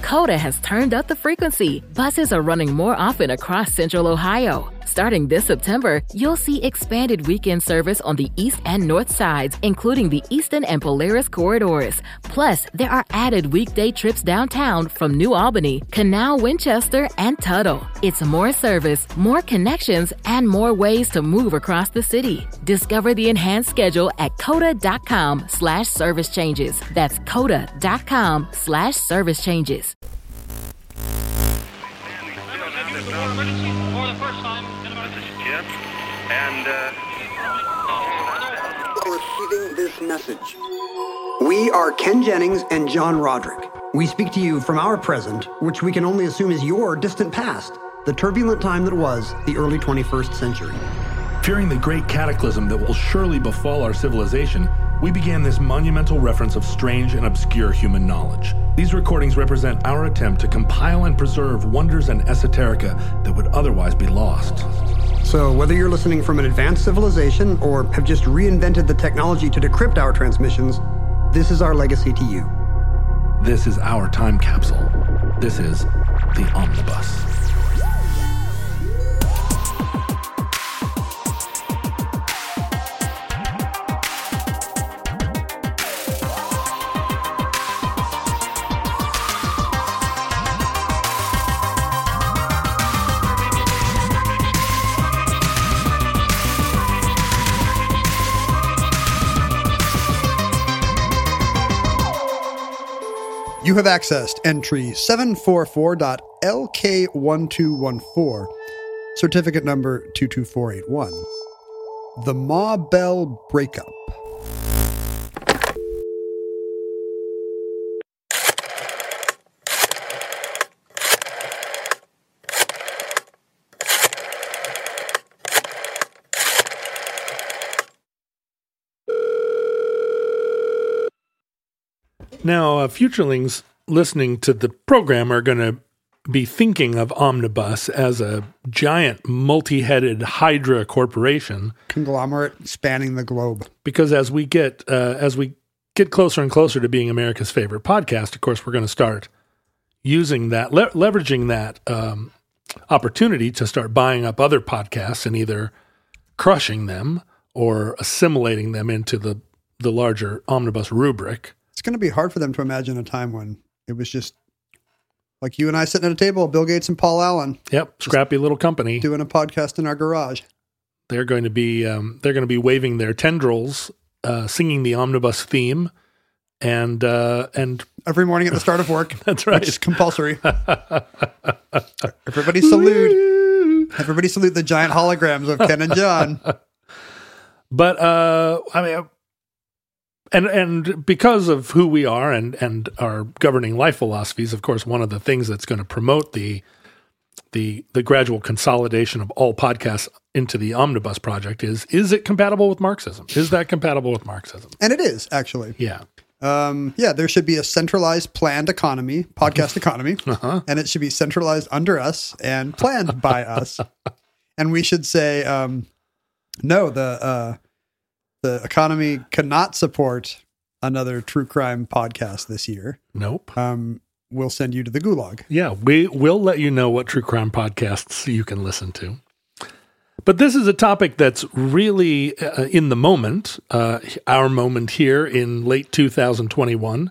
Coda has turned up the frequency. Buses are running more often across Central Ohio. Starting this September, you'll see expanded weekend service on the east and north sides, including the Eastern and Polaris corridors. Plus, there are added weekday trips downtown from New Albany, Canal, Winchester, and Tuttle. It's more service, more connections, and more ways to move across the city. Discover the enhanced schedule at coda.com/service changes. That's coda.com/service changes. Receiving this message. We are Ken Jennings and John Roderick. We speak to you from our present, which we can only assume is your distant past, the turbulent time that was the early 21st century. Fearing the great cataclysm that will surely befall our civilization, we began this monumental reference of strange and obscure human knowledge. These recordings represent our attempt to compile and preserve wonders and esoterica that would otherwise be lost. So whether you're listening from an advanced civilization or have just reinvented the technology to decrypt our transmissions, this is our legacy to you. This is our time capsule. This is the Omnibus. You have accessed entry 744.LK1214, certificate number 22481. The Ma Bell Breakup. Now, futurelings listening to the program are going to be thinking of Omnibus as a giant, multi-headed Hydra corporation, Conglomerate spanning the globe. Because as we get closer and closer to being America's favorite podcast, of course, we're going to start using that, leveraging that opportunity to start buying up other podcasts and either crushing them or assimilating them into the larger Omnibus rubric. It's going to be hard for them to imagine a time when it was just like you and I sitting at a table, Bill Gates and Paul Allen. Yep, scrappy little company doing a podcast in our garage. They're going to be waving their tendrils, singing the Omnibus theme, and every morning at the start of work. That's right, it's compulsory. Everybody salute! Everybody salute the giant holograms of Ken and John. But I mean. And because of who we are and our governing life philosophies, of course, one of the things that's going to promote the gradual consolidation of all podcasts into the Omnibus project is it compatible with Marxism? Is that compatible with Marxism? And it is, actually. Yeah. There should be a centralized planned economy, podcast economy, and it should be centralized under us and planned by us. And we should say, no, the economy cannot support another true crime podcast this year. Nope. We'll send you to the gulag. Yeah, we will let you know what true crime podcasts you can listen to. But this is a topic that's really in the moment, our moment here in late 2021.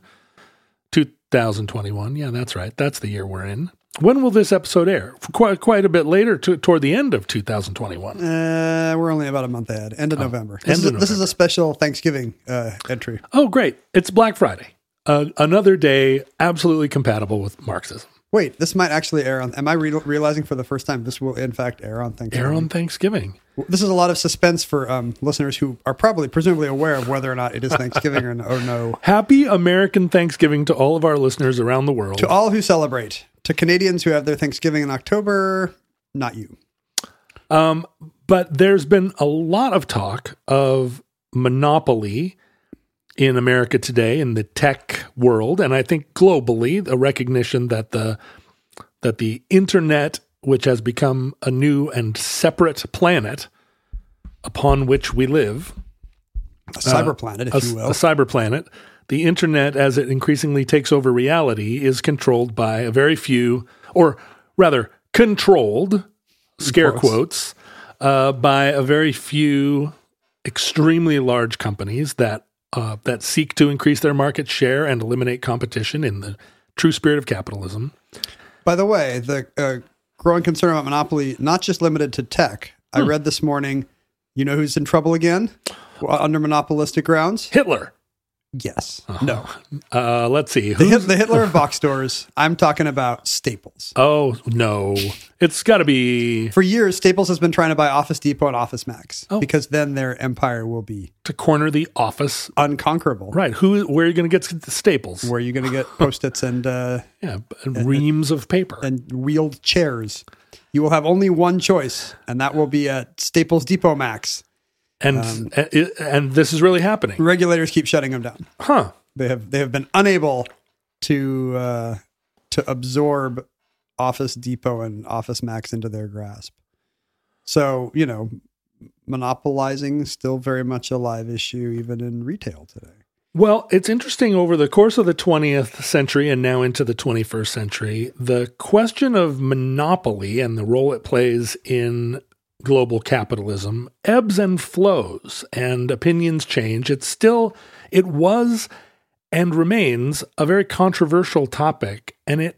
2021, yeah, that's right. That's the year we're in. When will this episode air? Quite a bit later, toward the end of 2021. We're only about a month ahead. End of November. This is a special Thanksgiving entry. Oh, great. It's Black Friday. Another day absolutely compatible with Marxism. Wait, this might actually air on... Am I realizing for the first time this will, in fact, air on Thanksgiving? Air on Thanksgiving. This is a lot of suspense for listeners who are presumably aware of whether or not it is Thanksgiving or no. Happy American Thanksgiving to all of our listeners around the world. To all who celebrate. To Canadians who have their Thanksgiving in October, not you. But there's been a lot of talk of monopoly in America today in the tech world, and I think globally, a recognition that the internet, which has become a new and separate planet upon which we live, a cyber planet, if you will, a cyber planet, the internet, as it increasingly takes over reality, is controlled by a very few, or rather controlled, scare quotes, by a very few extremely large companies that seek to increase their market share and eliminate competition in the true spirit of capitalism. By the way, the growing concern about monopoly, not just limited to tech. I read this morning, you know who's in trouble again under monopolistic grounds? Hitler. Yes. No. Let's see. The Hitler of box stores. I'm talking about Staples. Oh, no. It's got to be... For years, Staples has been trying to buy Office Depot and Office Max because then their empire will be... To corner the office. Unconquerable. Right. Where are you going to get the Staples? Where are you going to get Post-its and reams of paper. And wheeled chairs. You will have only one choice, and that will be at Staples Depot Max. And this is really happening. Regulators keep shutting them down. Huh. They have been unable to absorb Office Depot and Office Max into their grasp. So, monopolizing still very much a live issue even in retail today. Well, it's interesting, over the course of the 20th century and now into the 21st century, the question of monopoly and the role it plays in global capitalism ebbs and flows, and opinions change. It was and remains a very controversial topic, and it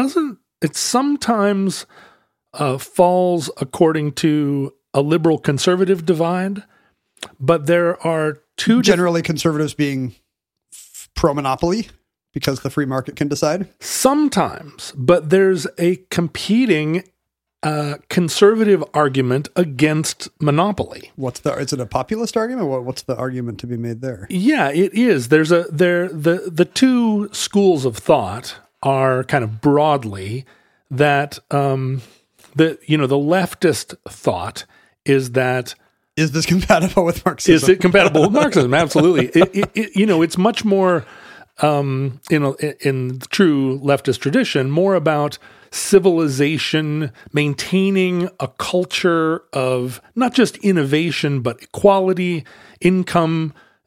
sometimes falls according to a liberal conservative divide, but there are two... Generally conservatives being pro-monopoly because the free market can decide? Sometimes, but there's a competing conservative argument against monopoly. Is it a populist argument? What's the argument to be made there? Yeah, it is. The two schools of thought are kind of broadly that the leftist thought is that... Is this compatible with Marxism? Is it compatible with Marxism? Absolutely. It's much more, in true leftist tradition, more about civilization, maintaining a culture of not just innovation, but equality, income,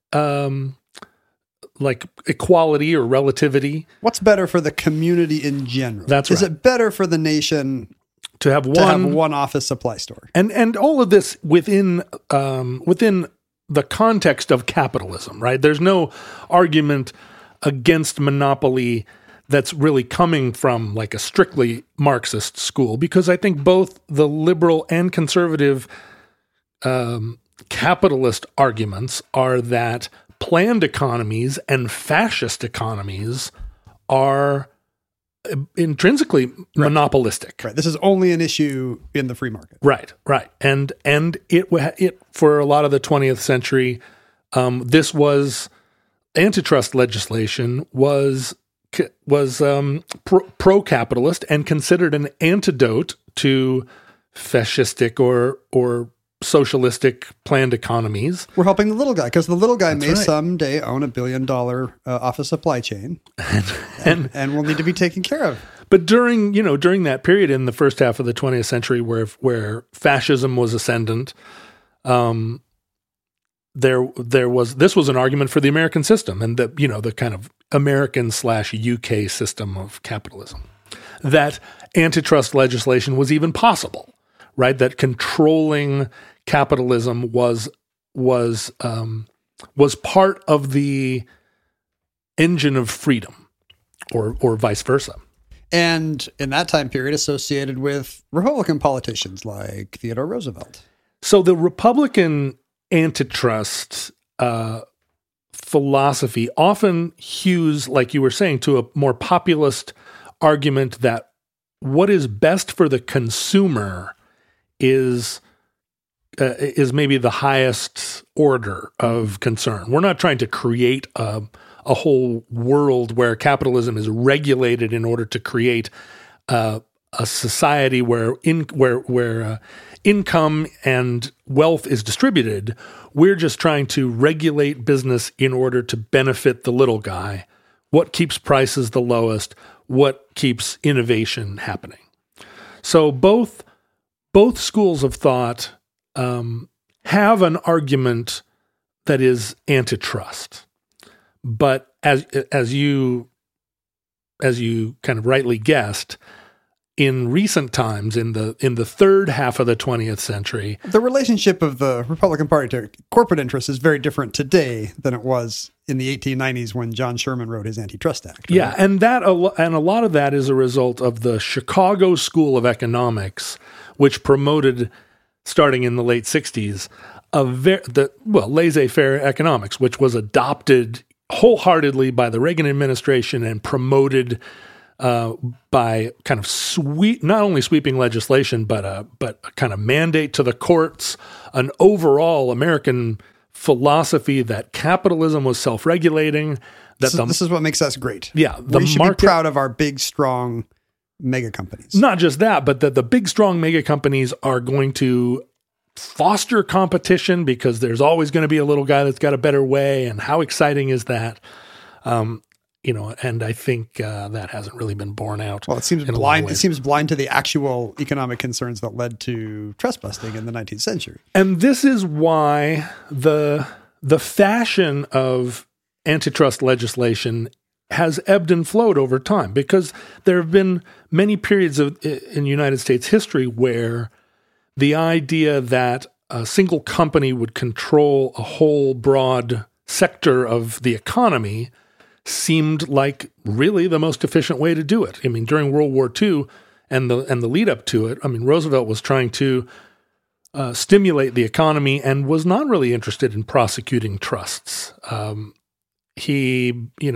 like equality or relativity. What's better for the community in general? That's right. Is it better for the nation to have one office supply store? And all of this within the context of capitalism, right? There's no argument against monopoly that's really coming from like a strictly Marxist school, because I think both the liberal and conservative capitalist arguments are that planned economies and fascist economies are intrinsically monopolistic. Right. This is only an issue in the free market. Right. And it for a lot of the 20th century, this was antitrust legislation was pro-capitalist and considered an antidote to fascistic or socialistic planned economies. We're helping the little guy because the little guy may someday own $1 billion office supply chain and will need to be taken care of. But during that period in the first half of the 20th century where fascism was ascendant, this was an argument for the American system and the kind of American/UK system of capitalism, that antitrust legislation was even possible, right? That controlling capitalism was part of the engine of freedom, or vice versa. And in that time period associated with Republican politicians like Theodore Roosevelt. So the Republican antitrust philosophy often hews, like you were saying, to a more populist argument that what is best for the consumer is maybe the highest order of concern. We're not trying to create a whole world where capitalism is regulated in order to create a society where income and wealth is distributed. We're just trying to regulate business in order to benefit the little guy. What keeps prices the lowest? What keeps innovation happening? So both schools of thought have an argument that is antitrust. But as you kind of rightly guessed, in recent times, in the third half of the 20th century, the relationship of the Republican Party to corporate interests is very different today than it was in the 1890s when John Sherman wrote his Antitrust Act. Right? Yeah, and a lot of that is a result of the Chicago School of Economics, which promoted, starting in the late 60s, laissez-faire economics, which was adopted wholeheartedly by the Reagan administration and promoted by kind of not only sweeping legislation, but a kind of mandate to the courts, an overall American philosophy that capitalism was self-regulating. This is what makes us great. Yeah, we should be proud of our big, strong mega companies. Not just that, but that the big, strong mega companies are going to foster competition because there's always going to be a little guy that's got a better way. And how exciting is that? And I think that hasn't really been borne out. Well, it seems blind. It seems blind to the actual economic concerns that led to trust busting in the 19th century. And this is why the fashion of antitrust legislation has ebbed and flowed over time, because there have been many periods in United States history where the idea that a single company would control a whole broad sector of the economy seemed like really the most efficient way to do it. I mean, during World War II and the lead up to it, I mean, Roosevelt was trying to stimulate the economy and was not really interested in prosecuting trusts. The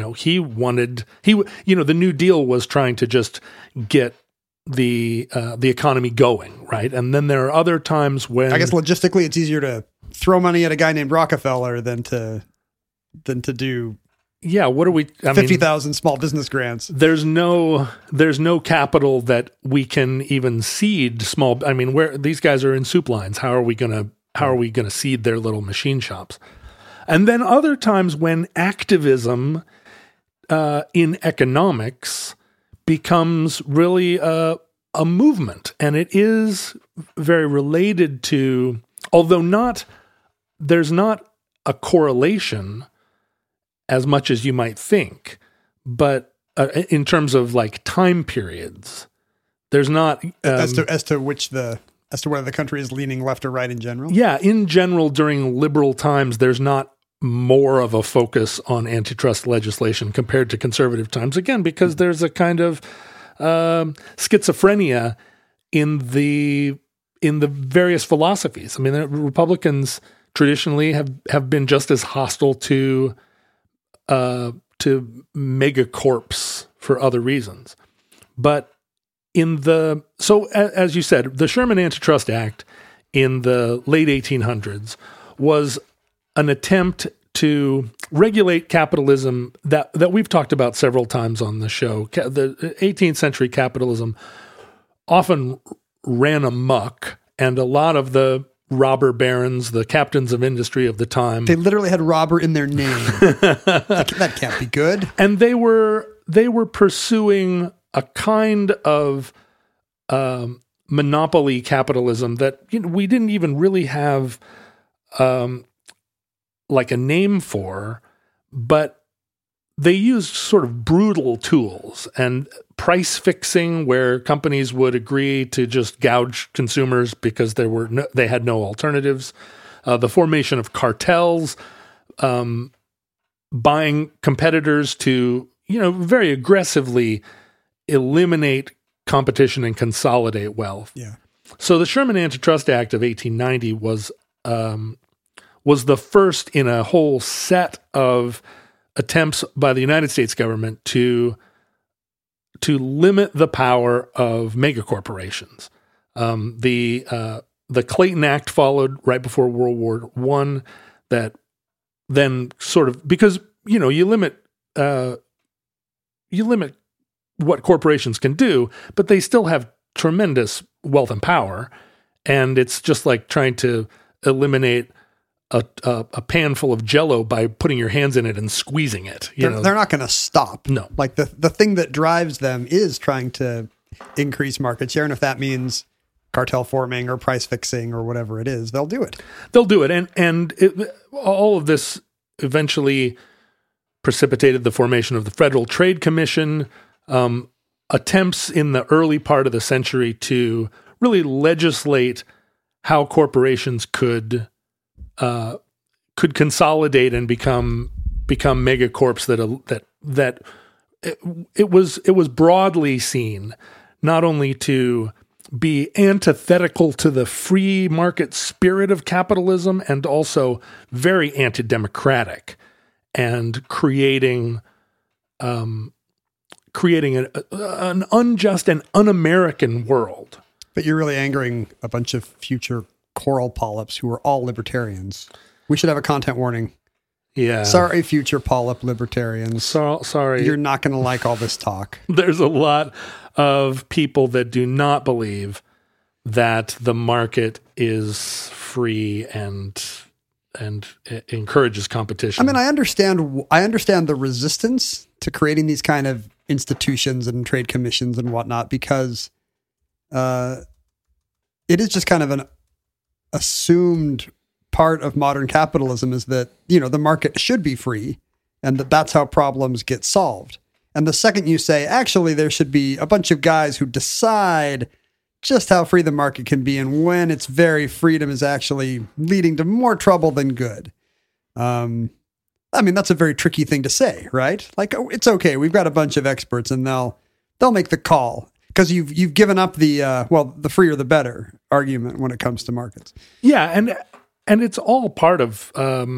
New Deal was trying to just get the economy going, right? And then there are other times when, I guess logistically it's easier to throw money at a guy named Rockefeller than to do. Yeah, what are we? 50,000 small business grants. There's no capital that we can even seed small. I mean, where these guys are in soup lines, how are we gonna seed their little machine shops? And then other times when activism in economics becomes really a movement, and it is very related to, although there's not a correlation as much as you might think, but in terms of like time periods, there's not as to whether the country is leaning left or right in general. Yeah, in general, during liberal times, there's not more of a focus on antitrust legislation compared to conservative times. Again, because there's a kind of schizophrenia in the various philosophies. I mean, the Republicans traditionally have been just as hostile to megacorps for other reasons. But as you said, the Sherman Antitrust Act in the late 1800s was an attempt to regulate capitalism that we've talked about several times on the show. The 18th century capitalism often ran amok, and a lot of the robber barons, the captains of industry of the time, they literally had robber in their name. That can't be good. And they were pursuing a kind of monopoly capitalism that we didn't even really have like a name for, but they used sort of brutal tools and price fixing, where companies would agree to just gouge consumers because they had no alternatives. The formation of cartels, buying competitors to very aggressively eliminate competition and consolidate wealth. Yeah. So the Sherman Antitrust Act of 1890 was the first in a whole set of attempts by the United States government to limit the power of megacorporations. The Clayton Act followed right before World War I. That then sort of, because you limit what corporations can do, but they still have tremendous wealth and power, and it's just like trying to eliminate a pan full of Jell-O by putting your hands in it and squeezing it. They're not going to stop. No. Like the thing that drives them is trying to increase market share. And if that means cartel forming or price fixing or whatever it is, they'll do it. They'll do it. And all of this eventually precipitated the formation of the Federal Trade Commission, attempts in the early part of the century to really legislate how corporations could consolidate and become megacorps that it was broadly seen not only to be antithetical to the free market spirit of capitalism and also very anti-democratic and creating an unjust and un-American world. But you're really angering a bunch of future coral polyps who are all libertarians. We should have a content warning. Yeah. Sorry, future polyp libertarians. Sorry. You're not going to like all this talk. There's a lot of people that do not believe that the market is free and it encourages competition. I mean, I understand the resistance to creating these kind of institutions and trade commissions and whatnot, because it is just kind of an assumed part of modern capitalism is that, the market should be free and that's how problems get solved. And the second you say, actually, there should be a bunch of guys who decide just how free the market can be and when its very freedom is actually leading to more trouble than good. I mean, that's a very tricky thing to say, right? Like, it's okay. We've got a bunch of experts and they'll make the call because you've given up the freer the better argument when it comes to markets. Yeah. And it's all part of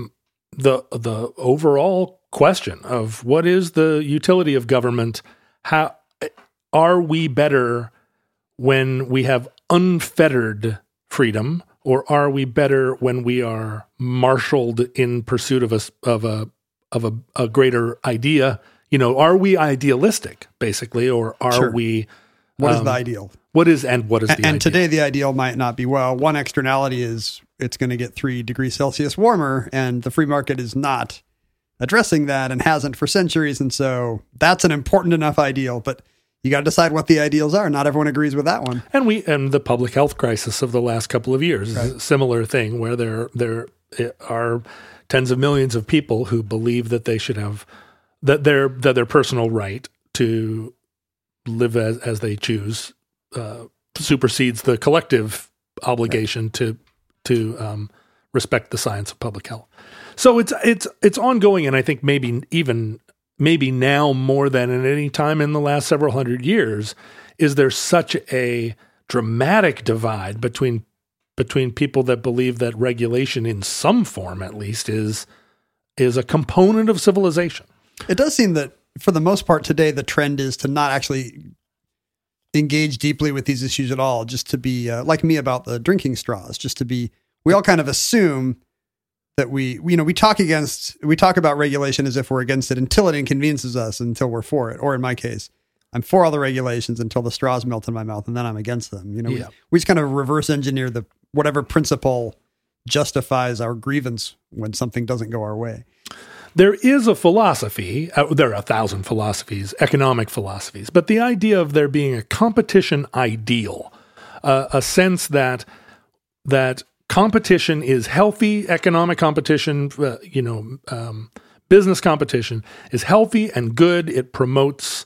the overall question of what is the utility of government? How are we better when we have unfettered freedom, or are we better when we are marshaled in pursuit of a greater idea? Are we idealistic basically, or are we? What is the ideal? What is the ideal? And today the ideal might not be, one externality is it's going to get 3 degrees Celsius warmer, and the free market is not addressing that and hasn't for centuries. And so that's an important enough ideal, but you got to decide what the ideals are. Not everyone agrees with that one. And the public health crisis of the last couple of years right. is a similar thing where there are tens of millions of people who believe that they should have that their personal right to live as they choose supersedes the collective obligation right. to respect the science of public health. So it's ongoing, and I think maybe now more than at any time in the last several hundred years, is there such a dramatic divide between people that believe that regulation in some form at least is a component of civilization. It does seem that for the most part today, the trend is to not actually engage deeply with these issues at all, just to be like me about the drinking straws, we all kind of assume that we talk about regulation as if we're against it until it inconveniences us, until we're for it. Or in my case, I'm for all the regulations until the straws melt in my mouth, and then I'm against them. We just kind of reverse engineer whatever principle justifies our grievance when something doesn't go our way. There is a philosophy, there are 1,000 philosophies, economic philosophies, but the idea of there being a competition ideal, a sense that competition is healthy, economic competition, business competition is healthy and good. It promotes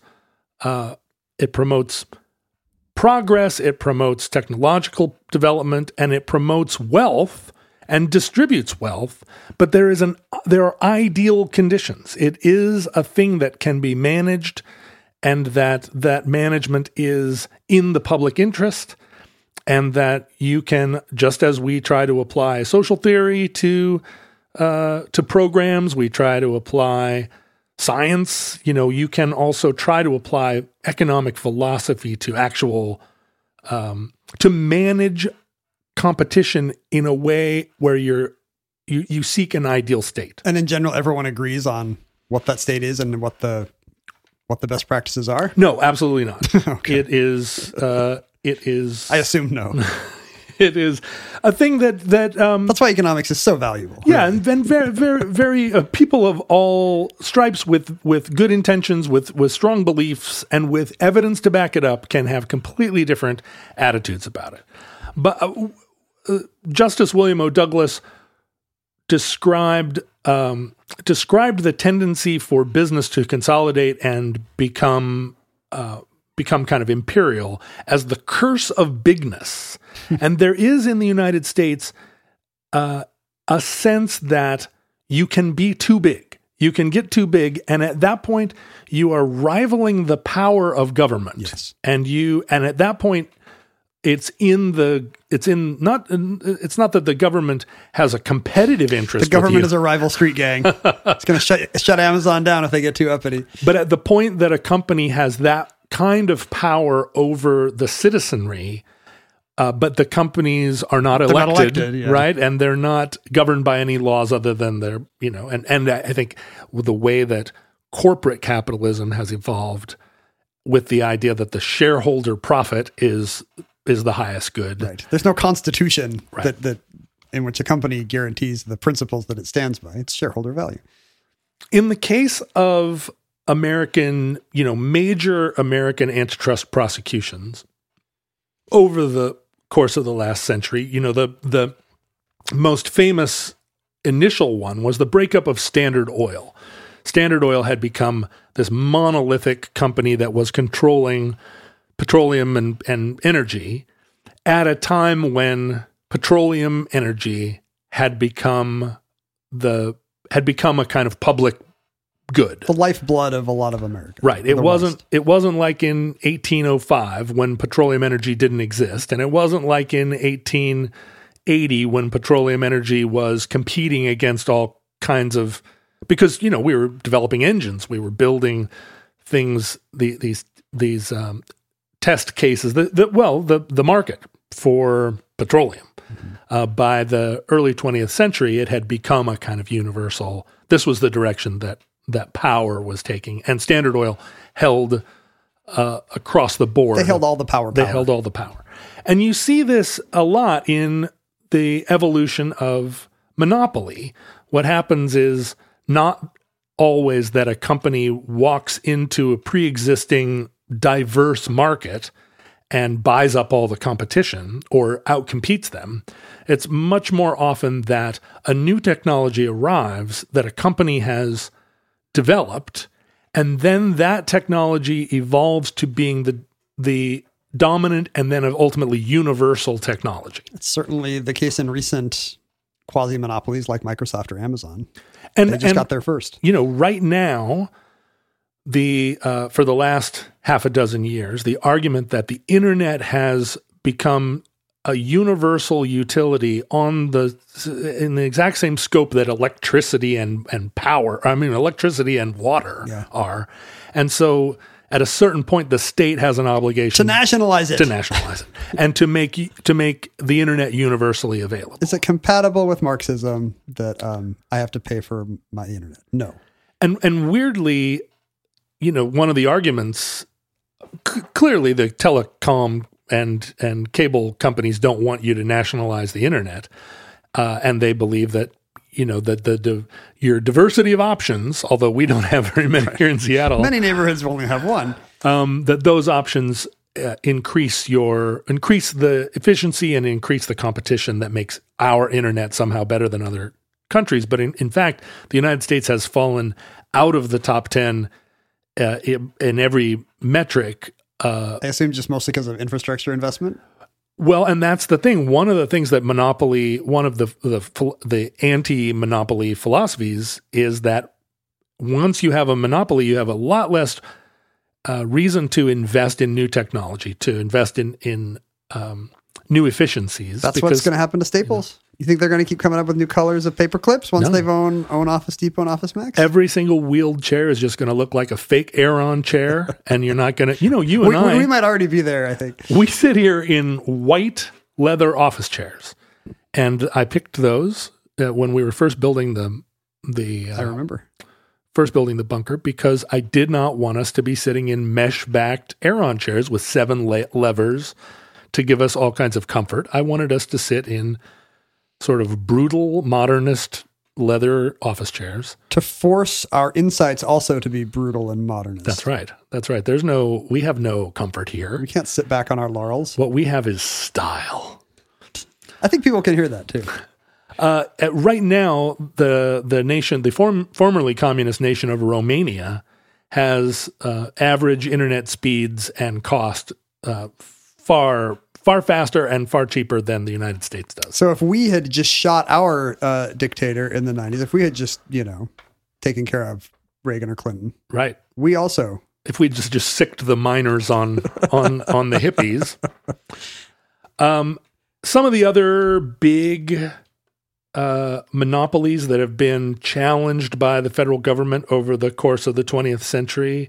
progress, it promotes technological development, and it promotes wealth and distributes wealth. But there are ideal conditions. It is a thing that can be managed, and that management is in the public interest. And that you can, just as we try to apply social theory to programs, we try to apply science. You can also try to apply economic philosophy to actual to manage competition in a way where you seek an ideal state. And in general, everyone agrees on what that state is and what the best practices are? No, absolutely not. Okay. It is. I assume no. It is a thing that that's why economics is so valuable. Yeah, really. and then very people of all stripes with good intentions, with strong beliefs, and with evidence to back it up, can have completely different attitudes about it. But Justice William O. Douglas described described the tendency for business to consolidate and become kind of imperial as the curse of bigness. And there is in the United States a sense that you can be too big. You can get too big, and at that point, you are rivaling the power of government. Yes. And at that point, it's not that the government has a competitive interest. The government with you. is a rival street gang. It's going to shut Amazon down if they get too uppity. But at the point that a company has that kind of power over the citizenry, but the companies are not elected, yeah. right? And they're not governed by any laws other than their, and I think with the way that corporate capitalism has evolved with the idea that the shareholder profit is the highest good. Right. There's no constitution Right. that in which a company guarantees the principles that it stands by. It's shareholder value. In the case of major American antitrust prosecutions over the course of the last century, the most famous initial one was the breakup of Standard Oil. Standard Oil had become this monolithic company that was controlling petroleum and energy at a time when petroleum energy had become a kind of public good. The lifeblood of a lot of America. Right. It wasn't like in 1805 when petroleum energy didn't exist, and it wasn't like in 1880 when petroleum energy was competing against all kinds of, because we were developing engines, we were building things, these test cases, the market for petroleum. By the early 20th century, it had become a kind of universal. This was the direction that power was taking, and Standard Oil held across the board. They held all the power. They held all the power. And you see this a lot in the evolution of monopoly. What happens is not always that a company walks into a pre-existing diverse market and buys up all the competition or outcompetes them. It's much more often that a new technology arrives that a company has developed, and then that technology evolves to being the dominant and then ultimately universal technology. It's certainly the case in recent quasi-monopolies like Microsoft or Amazon. And they just got there first. Right now, for the last half a dozen years, the argument that the internet has become a universal utility in the exact same scope that electricity and electricity and water are. And so at a certain point, the state has an obligation to nationalize it, and to make the internet universally available. Is it compatible with Marxism that I have to pay for my internet? No. And weirdly, one of the arguments, clearly the telecom and cable companies don't want you to nationalize the internet, and they believe that your diversity of options, although we don't have very many here in Seattle, many neighborhoods only have one, that those options increase the efficiency and increase the competition that makes our internet somehow better than other countries. But in fact, the United States has fallen out of the top 10 in every metric. I assume just mostly because of infrastructure investment. Well, and that's the thing. One of the things that one of the anti-monopoly philosophies is that once you have a monopoly, you have a lot less reason to invest in new technology, to invest in new efficiencies. That's what's going to happen to Staples. You think they're going to keep coming up with new colors of paper clips once they've own Office Depot and Office Max? Every single wheeled chair is just going to look like a fake Aeron chair, and you're not going to, you and I. We might already be there, I think. We sit here in white leather office chairs, and I picked those when we were first building I remember. First building the bunker, because I did not want us to be sitting in mesh-backed Aeron chairs with 7 levers to give us all kinds of comfort. I wanted us to sit in sort of brutal modernist leather office chairs. To force our insights also to be brutal and modernist. That's right. We have no comfort here. We can't sit back on our laurels. What we have is style. I think people can hear that too. Right now, the nation, the formerly communist nation of Romania, has average internet speeds and cost far faster and far cheaper than the United States does. So if we had just shot our dictator in the 90s, if we had just, taken care of Reagan or Clinton, right? We also, if we just sicked the miners on the hippies. Some of the other big monopolies that have been challenged by the federal government over the course of the 20th century,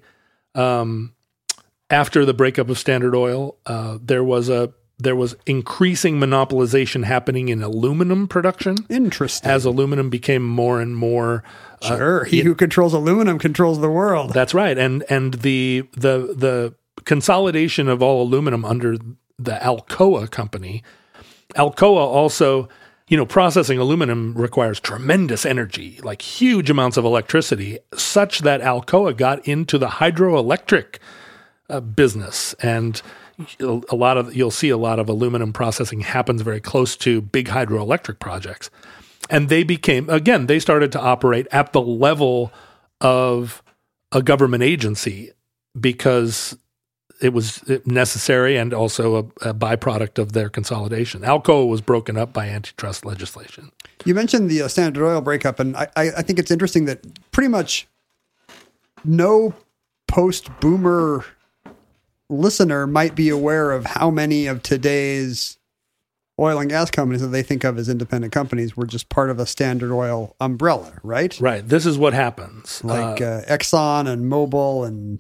after the breakup of Standard Oil, there was increasing monopolization happening in aluminum production. Interesting. As aluminum became more and more. Sure. He who controls aluminum controls the world. That's right. And the consolidation of all aluminum under the Alcoa company. Alcoa also, processing aluminum requires tremendous energy, like huge amounts of electricity, such that Alcoa got into the hydroelectric business. And you'll see a lot of aluminum processing happens very close to big hydroelectric projects. And they started to operate at the level of a government agency because it was necessary and also a byproduct of their consolidation. Alcoa was broken up by antitrust legislation. You mentioned the Standard Oil breakup, and I think it's interesting that pretty much no post-boomer listener might be aware of how many of today's oil and gas companies that they think of as independent companies were just part of a Standard Oil umbrella, right? Right. This is what happens. Like Exxon and Mobil and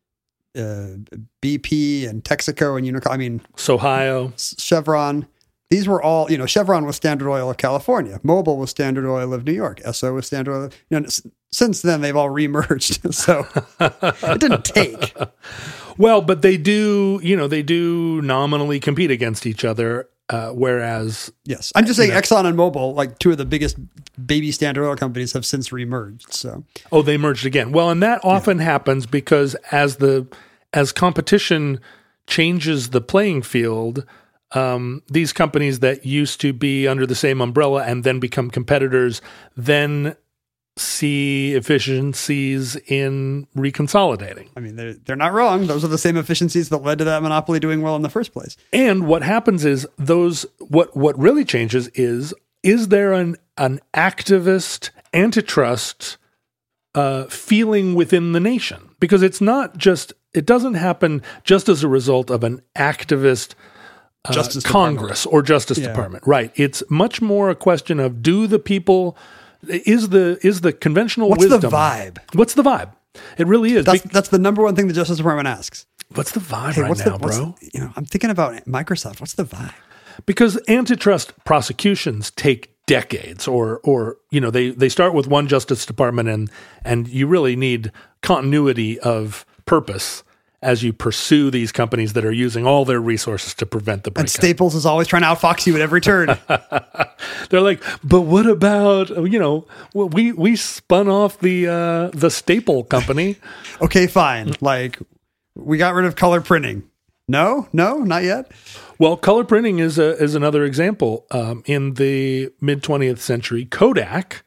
BP and Texaco and Ohio, Chevron. These were all, Chevron was Standard Oil of California. Mobil was Standard Oil of New York. Esso was Standard Oil. Since then, they've all remerged. So it didn't take. Well, but they do nominally compete against each other. Whereas, yes, I'm just saying Exxon and Mobil, like two of the biggest baby Standard Oil companies, have since remerged. So, they merged again. Well, and that often happens because as competition changes the playing field, these companies that used to be under the same umbrella and then become competitors, then see efficiencies in reconsolidating. I mean, they're not wrong. Those are the same efficiencies that led to that monopoly doing well in the first place. And what happens is what really changes is there an activist antitrust feeling within the nation? Because it doesn't happen just as a result of an activist Justice Congress or Justice Department. Right. It's much more a question of is the conventional wisdom. What's the vibe? What's the vibe? It really is. That's the number one thing the Justice Department asks. What's the vibe now, bro? I'm thinking about Microsoft. What's the vibe? Because antitrust prosecutions take decades or they start with one Justice Department and you really need continuity of purpose as you pursue these companies that are using all their resources to prevent the breakup. And Staples is always trying to outfox you at every turn. They're like, but what about, we spun off the Staple company. Okay, fine. Like, we got rid of color printing. No, not yet. Well, color printing is another example. In the mid-20th century, Kodak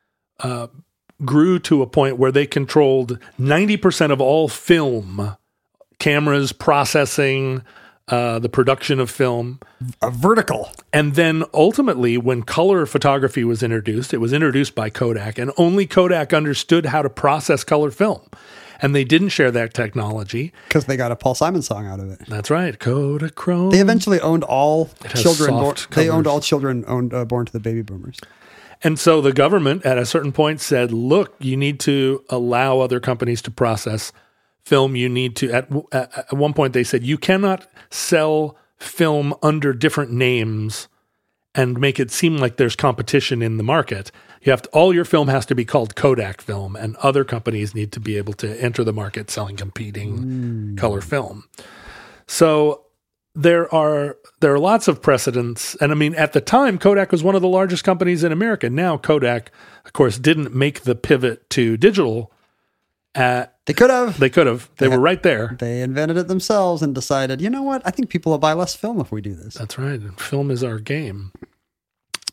grew to a point where they controlled 90% of all film, cameras, processing, the production of film. A vertical. And then ultimately, when color photography was introduced, it was introduced by Kodak, and only Kodak understood how to process color film. And they didn't share that technology. Because they got a Paul Simon song out of it. That's right. Kodachrome. They eventually owned all children. Born to the baby boomers. And so the government at a certain point said, look, you need to allow other companies to process film. You need to, at one point they said, you cannot sell film under different names and make it seem like there's competition in the market. All your film has to be called Kodak film, and other companies need to be able to enter the market selling competing color film. So there are lots of precedents. And I mean, at the time, Kodak was one of the largest companies in America. Now Kodak, of course, didn't make the pivot to digital. They could have. They were right there. They invented it themselves and decided, you know what? I think people will buy less film if we do this. That's right. Film is our game.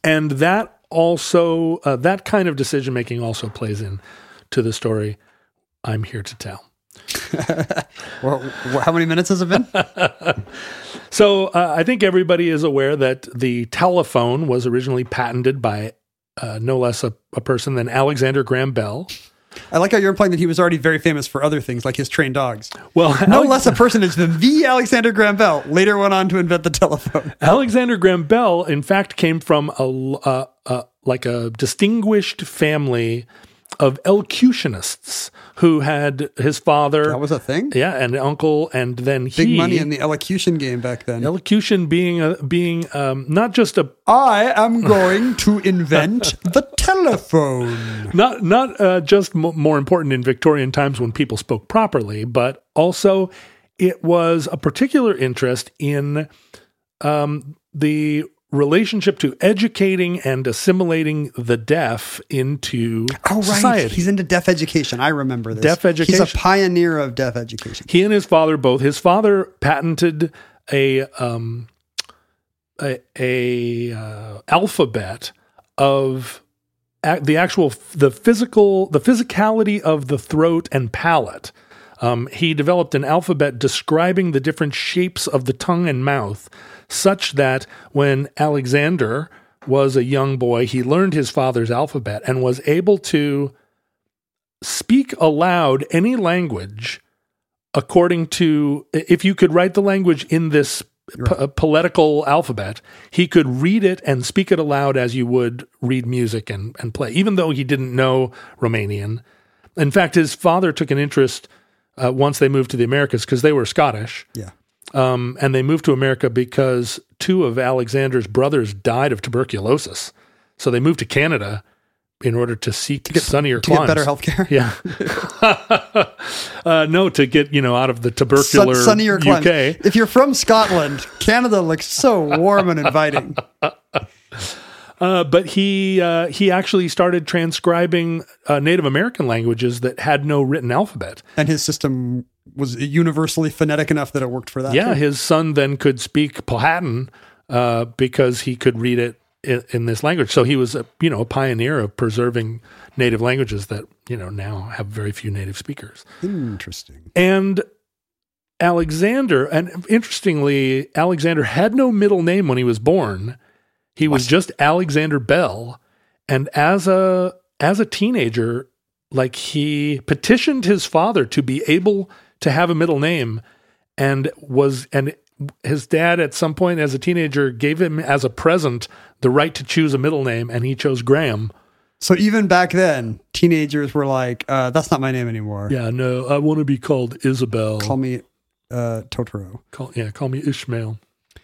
And that also, that kind of decision making also plays in to the story I'm here to tell. Well, how many minutes has it been? So I think everybody is aware that the telephone was originally patented by no less a person than Alexander Graham Bell. I like how you're implying that he was already very famous for other things, like his trained dogs. Well, no less a personage than the Alexander Graham Bell later went on to invent the telephone. Alexander Graham Bell, in fact, came from a distinguished family of elocutionists who had his father. That was a thing? Yeah, and uncle, and then Big money in the elocution game back then. Elocution being not just a... I am going to invent the telephone. Not just more important in Victorian times when people spoke properly, but also it was a particular interest in the relationship to educating and assimilating the deaf into society. He's into deaf education. I remember this. Deaf education. He's a pioneer of deaf education. He and his father both. His father patented a alphabet of the physicality of the throat and palate. He developed an alphabet describing the different shapes of the tongue and mouth, such that when Alexander was a young boy, he learned his father's alphabet and was able to speak aloud any language according to, if you could write the language in this poetical alphabet, he could read it and speak it aloud as you would read music and play, even though he didn't know Romanian. In fact, his father took an interest once they moved to the Americas because they were Scottish. Yeah. And they moved to America because 2 of Alexander's brothers died of tuberculosis. So they moved to Canada in order to seek sunnier climes. To get better healthcare? Yeah. No, to get, out of the tubercular sunnier climes. UK. If you're from Scotland, Canada looks so warm and inviting. But he actually started transcribing Native American languages that had no written alphabet. And his system was universally phonetic enough that it worked for that. Yeah, too. his son then could speak Powhatan because he could read it in this language. So he was a pioneer of preserving native languages that, now have very few native speakers. Interesting. And interestingly, Alexander had no middle name when he was born. He was just Alexander Bell. And as a teenager, he petitioned his father to be able to have a middle name, and his dad at some point as a teenager gave him as a present the right to choose a middle name, and he chose Graham. So even back then, teenagers were like, that's not my name anymore. Yeah, no, I want to be called Isabel. Call me Totoro. Call me Ishmael.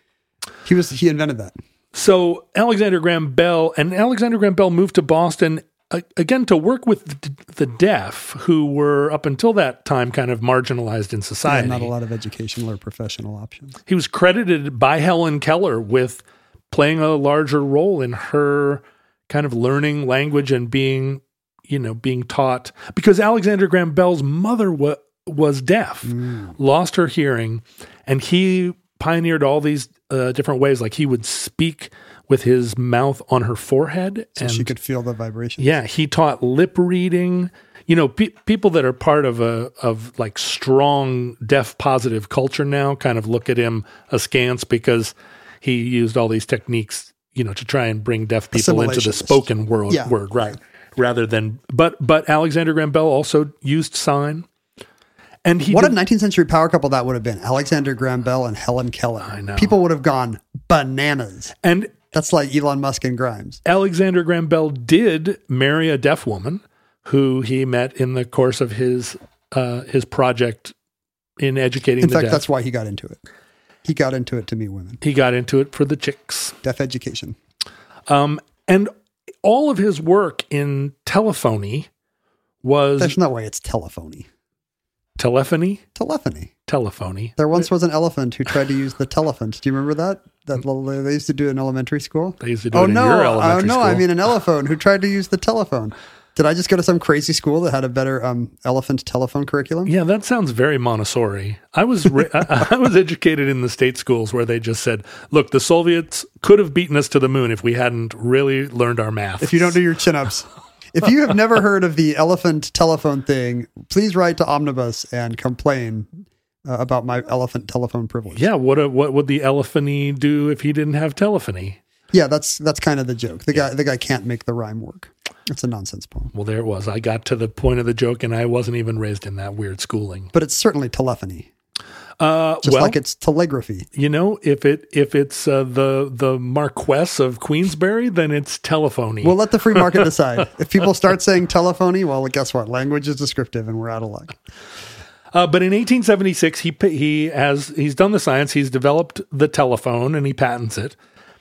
He invented that. So Alexander Graham Bell moved to Boston again to work with the deaf, who were up until that time kind of marginalized in society. Not a lot of educational or professional options. He was credited by Helen Keller with playing a larger role in her kind of learning language and being taught, because Alexander Graham Bell's mother was deaf, lost her hearing, and he pioneered all these different ways. Like he would speak with his mouth on her forehead, so she could feel the vibrations. Yeah, he taught lip reading. People that are part of strong deaf positive culture now kind of look at him askance because he used all these techniques, to try and bring deaf people into the spoken word, right? Rather than, but Alexander Graham Bell also used sign. And what a 19th century power couple that would have been. Alexander Graham Bell and Helen Keller. I know. People would have gone bananas. And that's like Elon Musk and Grimes. Alexander Graham Bell did marry a deaf woman who he met in the course of his project in educating the deaf. In fact, that's why he got into it. He got into it to meet women. He got into it for the chicks. Deaf education. And all of his work in telephony was... There's no way it's telephony. Telephony. There once was an elephant who tried to use the telephant. Do you remember that? They used to do it in elementary school. They used to do it in your elementary school. I mean an elephant who tried to use the telephone. Did I just go to some crazy school that had a better elephant telephone curriculum? Yeah, that sounds very Montessori. I was I was educated in the state schools where they just said, look, the Soviets could have beaten us to the moon if we hadn't really learned our math. If you don't do your chin-ups. If you have never heard of the elephant telephone thing, please write to Omnibus and complain about my elephant telephone privilege. Yeah, what would the elephany do if he didn't have telephony? Yeah, that's kind of the joke. The guy can't make the rhyme work. It's a nonsense poem. Well, there it was. I got to the point of the joke, and I wasn't even raised in that weird schooling. But it's certainly telephony. Like it's telegraphy. You know, if it's the Marquess of Queensberry, then it's telephony. We'll let the free market decide. If people start saying telephony, well, guess what? Language is descriptive, and we're out of luck. But in 1876, he's done the science. He's developed the telephone, and he patents it,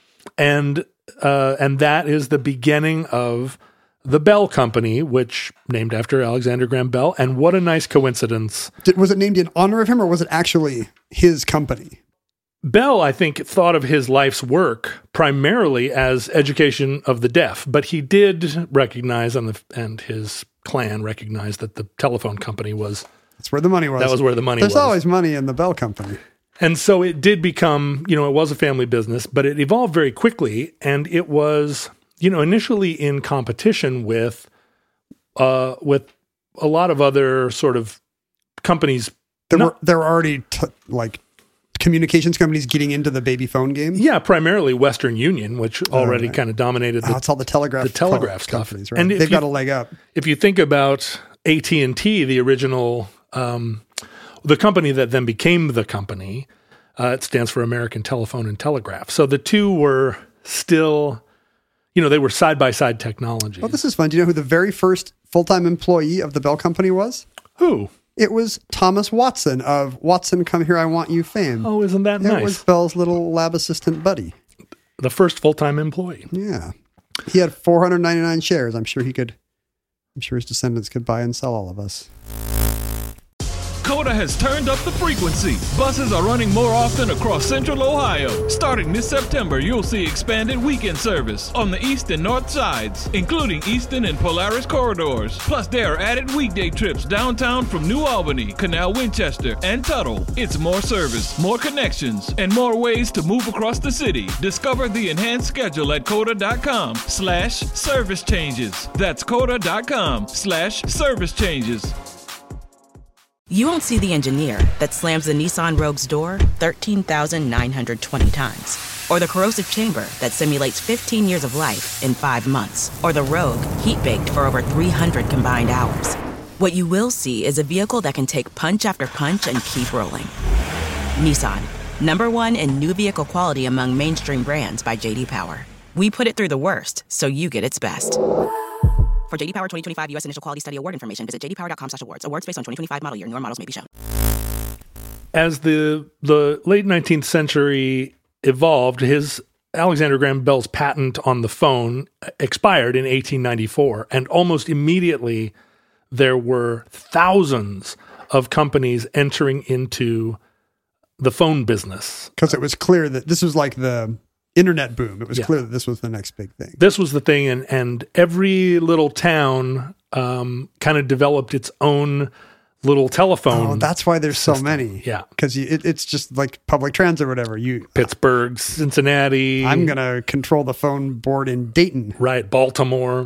and that is the beginning of the Bell Company, which named after Alexander Graham Bell. And what a nice coincidence. Was it named in honor of him, or was it actually his company? Bell, I think, thought of his life's work primarily as education of the deaf, but he did recognize, and his clan recognized, that the telephone company was... That's where the money was. That was where the money was. There's always money in the Bell Company. And so it did become, it was a family business, but it evolved very quickly, and it was... initially in competition with a lot of other sort of companies. There were already communications companies getting into the baby phone game. Yeah, primarily Western Union, which already kind of dominated. It's all the telegraph stuff. Companies, right? And they've got a leg up. If you think about AT&T, the original, the company that then became the company, it stands for American Telephone and Telegraph. So the two were still. They were side-by-side technology. Oh, this is fun. Do you know who the very first full-time employee of the Bell Company was? Who? It was Thomas Watson of Watson Come Here I Want You fame. Oh, isn't that nice? It was Bell's little lab assistant buddy. The first full-time employee. Yeah. He had 499 shares. I'm sure his descendants could buy and sell all of us. Coda has turned up the frequency. Buses are running more often across Central Ohio. Starting this September, you'll see expanded weekend service on the east and north sides, including Eastern and Polaris corridors. Plus, there are added weekday trips downtown from New Albany, Canal Winchester, and Tuttle. It's more service, more connections, and more ways to move across the city. Discover the enhanced schedule at coda.com/service changes. That's coda.com/service changes. You won't see the engineer that slams the Nissan Rogue's door 13,920 times. Or the corrosive chamber that simulates 15 years of life in 5 months. Or the Rogue heat-baked for over 300 combined hours. What you will see is a vehicle that can take punch after punch and keep rolling. Nissan, #1 in new vehicle quality among mainstream brands by J.D. Power. We put it through the worst, so you get its best. For J.D. Power 2025 U.S. Initial Quality Study Award information, visit jdpower.com/awards. Awards based on 2025 model year. Newer models may be shown. As the late 19th century evolved, Alexander Graham Bell's patent on the phone expired in 1894, and almost immediately there were thousands of companies entering into the phone business. Because it was clear that this was like the internet boom. It was clear that this was the next big thing. This was the thing, and every little town kind of developed its own little telephone. Oh, that's why there's system. So many. Yeah. Because it's just like public transit or whatever. Pittsburgh, Cincinnati. I'm going to control the phone board in Dayton. Right, Baltimore.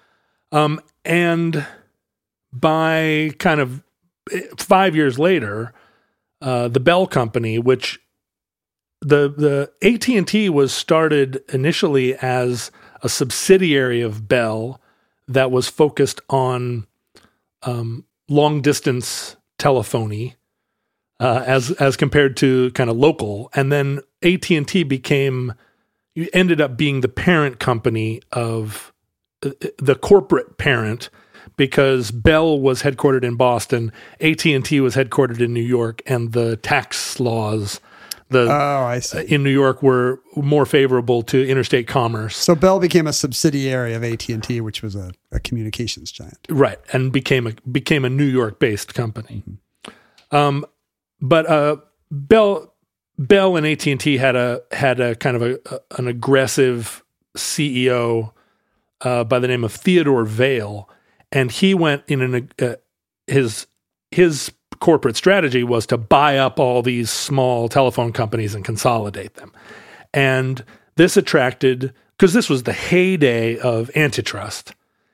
And by kind of 5 years later, the Bell Company, which the AT&T was started initially as a subsidiary of Bell that was focused on long distance telephony as compared to kind of local, and then AT&T ended up being the parent company of the corporate parent, because Bell was headquartered in Boston, AT&T was headquartered in New York, and the tax laws I see. In New York were more favorable to interstate commerce. So Bell became a subsidiary of AT&T, which was a communications giant. Right, and became a New York-based company. Mm-hmm. But Bell and AT&T had a kind of an aggressive CEO by the name of Theodore Vail, and he went in his corporate strategy was to buy up all these small telephone companies and consolidate them. And this attracted, because this was the heyday of antitrust,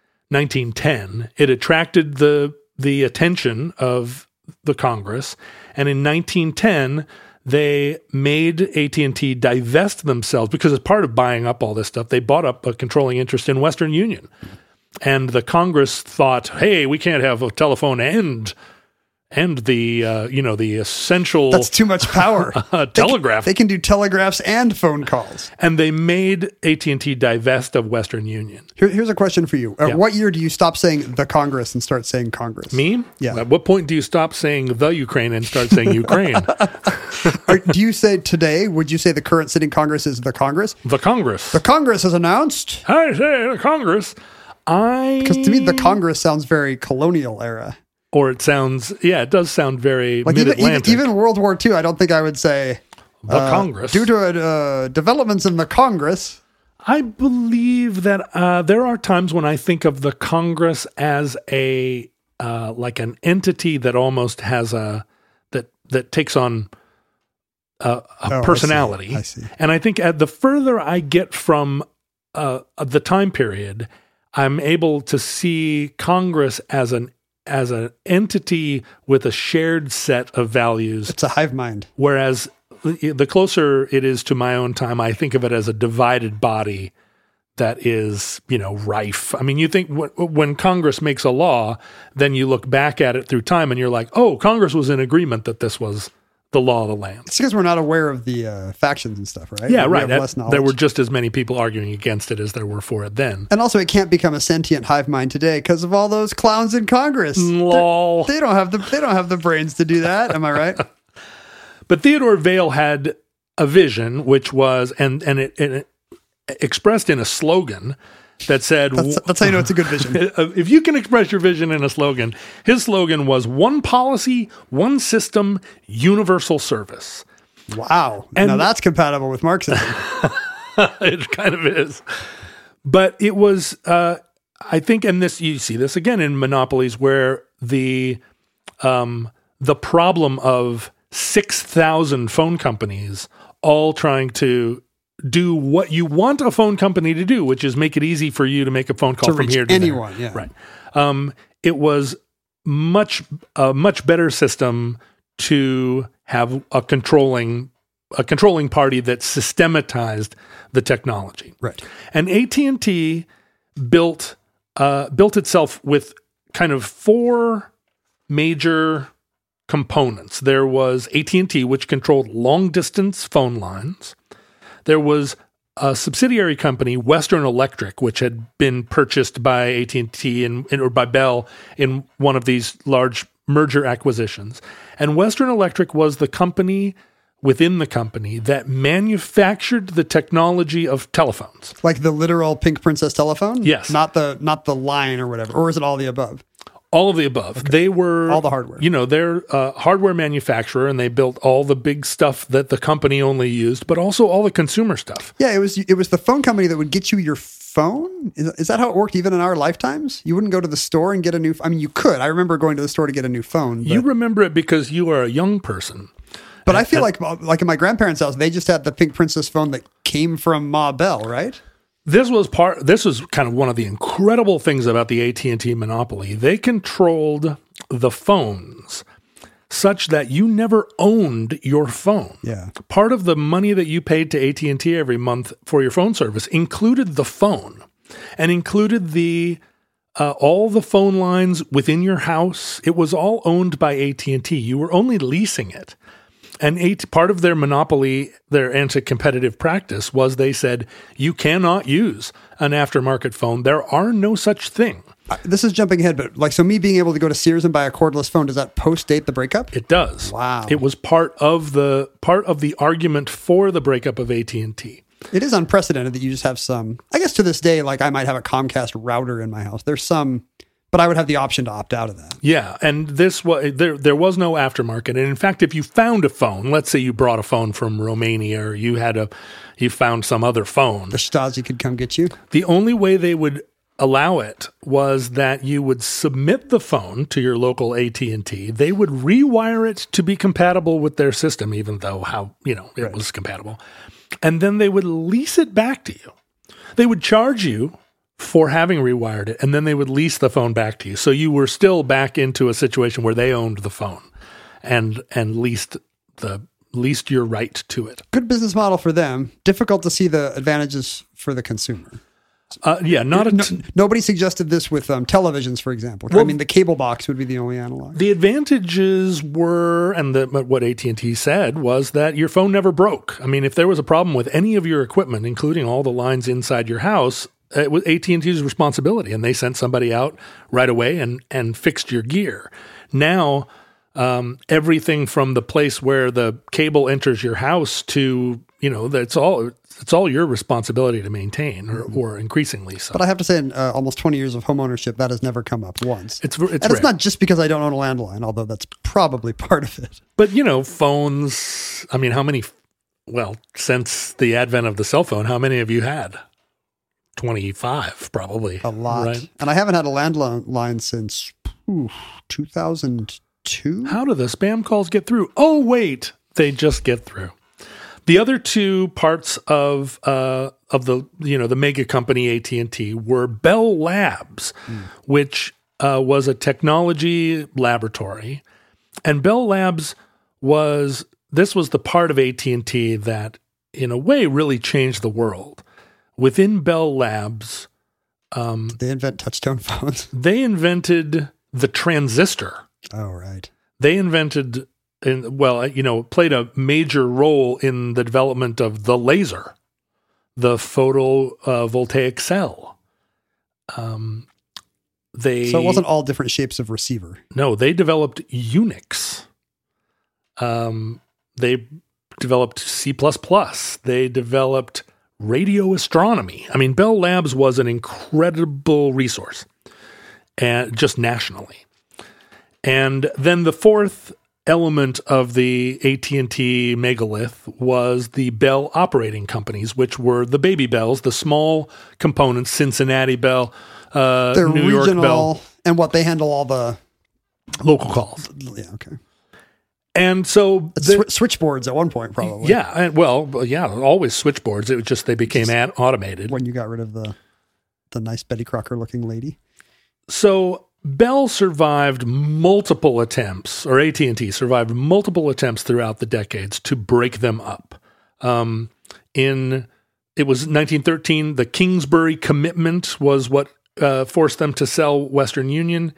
1910, it attracted the attention of the Congress. And in 1910, they made AT&T divest themselves, because as part of buying up all this stuff, they bought up a controlling interest in Western Union. And the Congress thought, hey, we can't have a telephone and the the essential, That's too much power. telegraph. They can do telegraphs and phone calls. And they made AT&T divest of Western Union. Here's a question for you. Yeah. What year do you stop saying the Congress and start saying Congress? Me? Yeah. At what point do you stop saying the Ukraine and start saying Ukraine? Do you say today, would you say the current sitting Congress is the Congress? The Congress. The Congress has announced. I say the Congress. Because to me, the Congress sounds very colonial era. Or it sounds, it does sound very Like mid-Atlantic. even World War II, I don't think I would say the Congress. due to developments in the Congress. I believe that there are times when I think of the Congress as a like an entity that almost has that takes on a personality. I see. And I think the further I get from the time period, I'm able to see Congress as an entity with a shared set of values. It's a hive mind. Whereas the closer it is to my own time, I think of it as a divided body that is, rife. I mean, you think when Congress makes a law, then you look back at it through time and you're like, oh, Congress was in agreement that this was the law of the land. It's because we're not aware of the factions and stuff, right? Yeah, We right. have less knowledge. There were just as many people arguing against it as there were for it then. And also, it can't become a sentient hive mind today because of all those clowns in Congress. Lol. They don't have the brains to do that. Am I right? But Theodore Vail had a vision, which was, and it expressed in a slogan that said, That's how you know it's a good vision. if you can express your vision in a slogan, his slogan was one policy, one system, universal service. Wow. And- now that's compatible with Marxism. It kind of is. But it was, I think, and this, you see this again in monopolies where the problem of 6,000 phone companies all trying to do what you want a phone company to do, which is make it easy for you to make a phone call To from reach here to anyone, there. yeah. Right. It was a much better system to have a controlling party that systematized the technology. Right. And AT&T built itself with kind of four major components. There was AT&T, which controlled long-distance phone lines. There was a subsidiary company, Western Electric, which had been purchased by AT&T or by Bell in one of these large merger acquisitions. And Western Electric was the company within the company that manufactured the technology of telephones. Like the literal Pink Princess telephone? Yes. Not the line or whatever. Or is it all the above? All of the above. Okay. They were all the hardware. They're a hardware manufacturer, and they built all the big stuff that the company only used, but also all the consumer stuff. Yeah, it was the phone company that would get you your phone. Is that how it worked even in our lifetimes? You wouldn't go to the store and get a new. I mean, you could. I remember going to the store to get a new phone. You remember it because you are a young person. But I feel like in my grandparents' house, they just had the Pink Princess phone that came from Ma Bell, right? This was kind of one of the incredible things about the AT&T monopoly. They controlled the phones such that you never owned your phone. Yeah. Part of the money that you paid to AT&T every month for your phone service included the phone and included all the phone lines within your house. It was all owned by AT&T. You were only leasing it. And part of their monopoly, their anti-competitive practice was they said, you cannot use an aftermarket phone. There are no such thing. This is jumping ahead, but so me being able to go to Sears and buy a cordless phone, does that post-date the breakup? It does. Wow. It was part of the argument for the breakup of AT&T. It is unprecedented that you just have some, I guess to this day, like I might have a Comcast router in my house. There's some, but I would have the option to opt out of that. Yeah, and there was no aftermarket. And in fact, if you found a phone, let's say you brought a phone from Romania or you found some other phone. The Stasi could come get you. The only way they would allow it was that you would submit the phone to your local AT&T. They would rewire it to be compatible with their system, even though it was compatible. And then they would lease it back to you. They would charge you for having rewired it, and then they would lease the phone back to you. So you were still back into a situation where they owned the phone and leased your right to it. Good business model for them. Difficult to see the advantages for the consumer. Nobody suggested this with televisions, for example. Well, I mean, the cable box would be the only analog. The advantages were, and what AT&T said was that your phone never broke. I mean, if there was a problem with any of your equipment, including all the lines inside your house, it was AT&T's responsibility, and they sent somebody out right away and fixed your gear. Now, everything from the place where the cable enters your house to, it's all your responsibility to maintain, or increasingly so. But I have to say, in almost 20 years of home ownership, that has never come up once. It's it's not just because I don't own a landline, although that's probably part of it. But, phones, I mean, since the advent of the cell phone, how many have you had? 25, probably. A lot. Right? And I haven't had a landline since 2002. How do the spam calls get through? Oh, wait, they just get through. The other two parts of the mega company AT&T were Bell Labs, which was a technology laboratory, and Bell Labs was the part of AT&T that, in a way, really changed the world. Within Bell Labs, did they invent touchtone phones? They invented the transistor. Oh, right. They invented. Played a major role in the development of the laser, the photovoltaic cell. So it wasn't all different shapes of receiver. No, they developed Unix. They developed C++. They developed radio astronomy. I mean, Bell Labs was an incredible resource, and just nationally. And then the fourth element of the AT&T megalith was the Bell operating companies, which were the baby bells, the small components, Cincinnati Bell, New York Bell. And what they handle all the local calls. Yeah, okay. And so switchboards at one point, probably. Yeah, always switchboards. It was just they became automated when you got rid of the nice Betty Crocker looking lady. So Bell survived multiple attempts, or AT&T survived multiple attempts throughout the decades to break them up. It was 1913, the Kingsbury Commitment was what forced them to sell Western Union.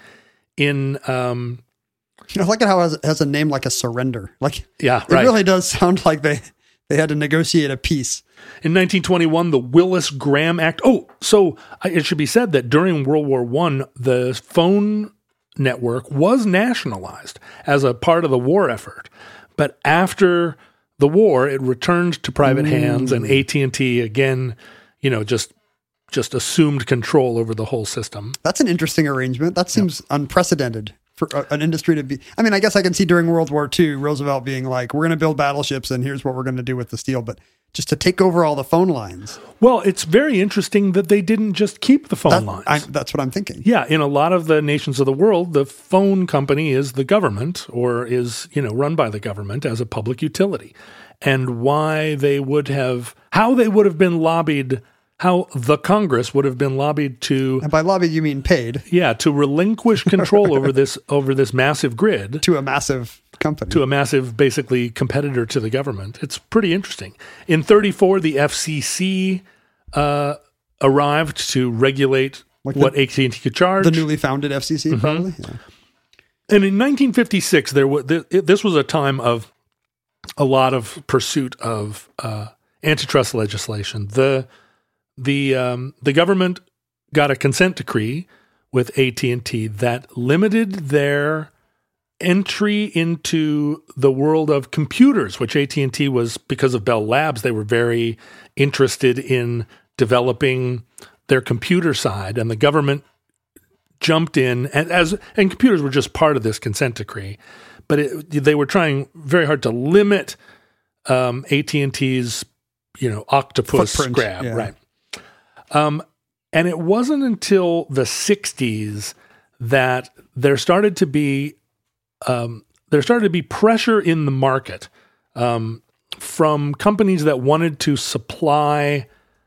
I like how it has a name like a surrender. It right. really does sound like they had to negotiate a peace. In 1921, the Willis-Graham Act. Oh, so it should be said that during World War I, the phone network was nationalized as a part of the war effort. But after the war, it returned to private hands, and AT&T again, just assumed control over the whole system. That's an interesting arrangement. That seems unprecedented for an industry to be. I mean, I guess I can see during World War II, Roosevelt being like, we're going to build battleships and here's what we're going to do with the steel. But just to take over all the phone lines. Well, it's very interesting that they didn't just keep the phone lines. That's what I'm thinking. Yeah. In a lot of the nations of the world, the phone company is the government, or is, run by the government as a public utility. And how they would have been lobbied, how the Congress would have been lobbied to... And by lobbied, you mean paid. Yeah, to relinquish control over this massive grid. To a massive company. To a massive, basically, competitor to the government. It's pretty interesting. In 1934, the FCC arrived to regulate what AT&T could charge. The newly founded FCC, probably. Yeah. And in 1956, this was a time of a lot of pursuit of antitrust legislation. The government got a consent decree with AT&T that limited their entry into the world of computers, which AT&T was, because of Bell Labs, they were very interested in developing their computer side, and the government jumped in, and computers were just part of this consent decree, but they were trying very hard to limit AT&T's octopus footprint, grab, yeah. right? And it wasn't until the 60s that there started to be pressure in the market from companies that wanted to supply,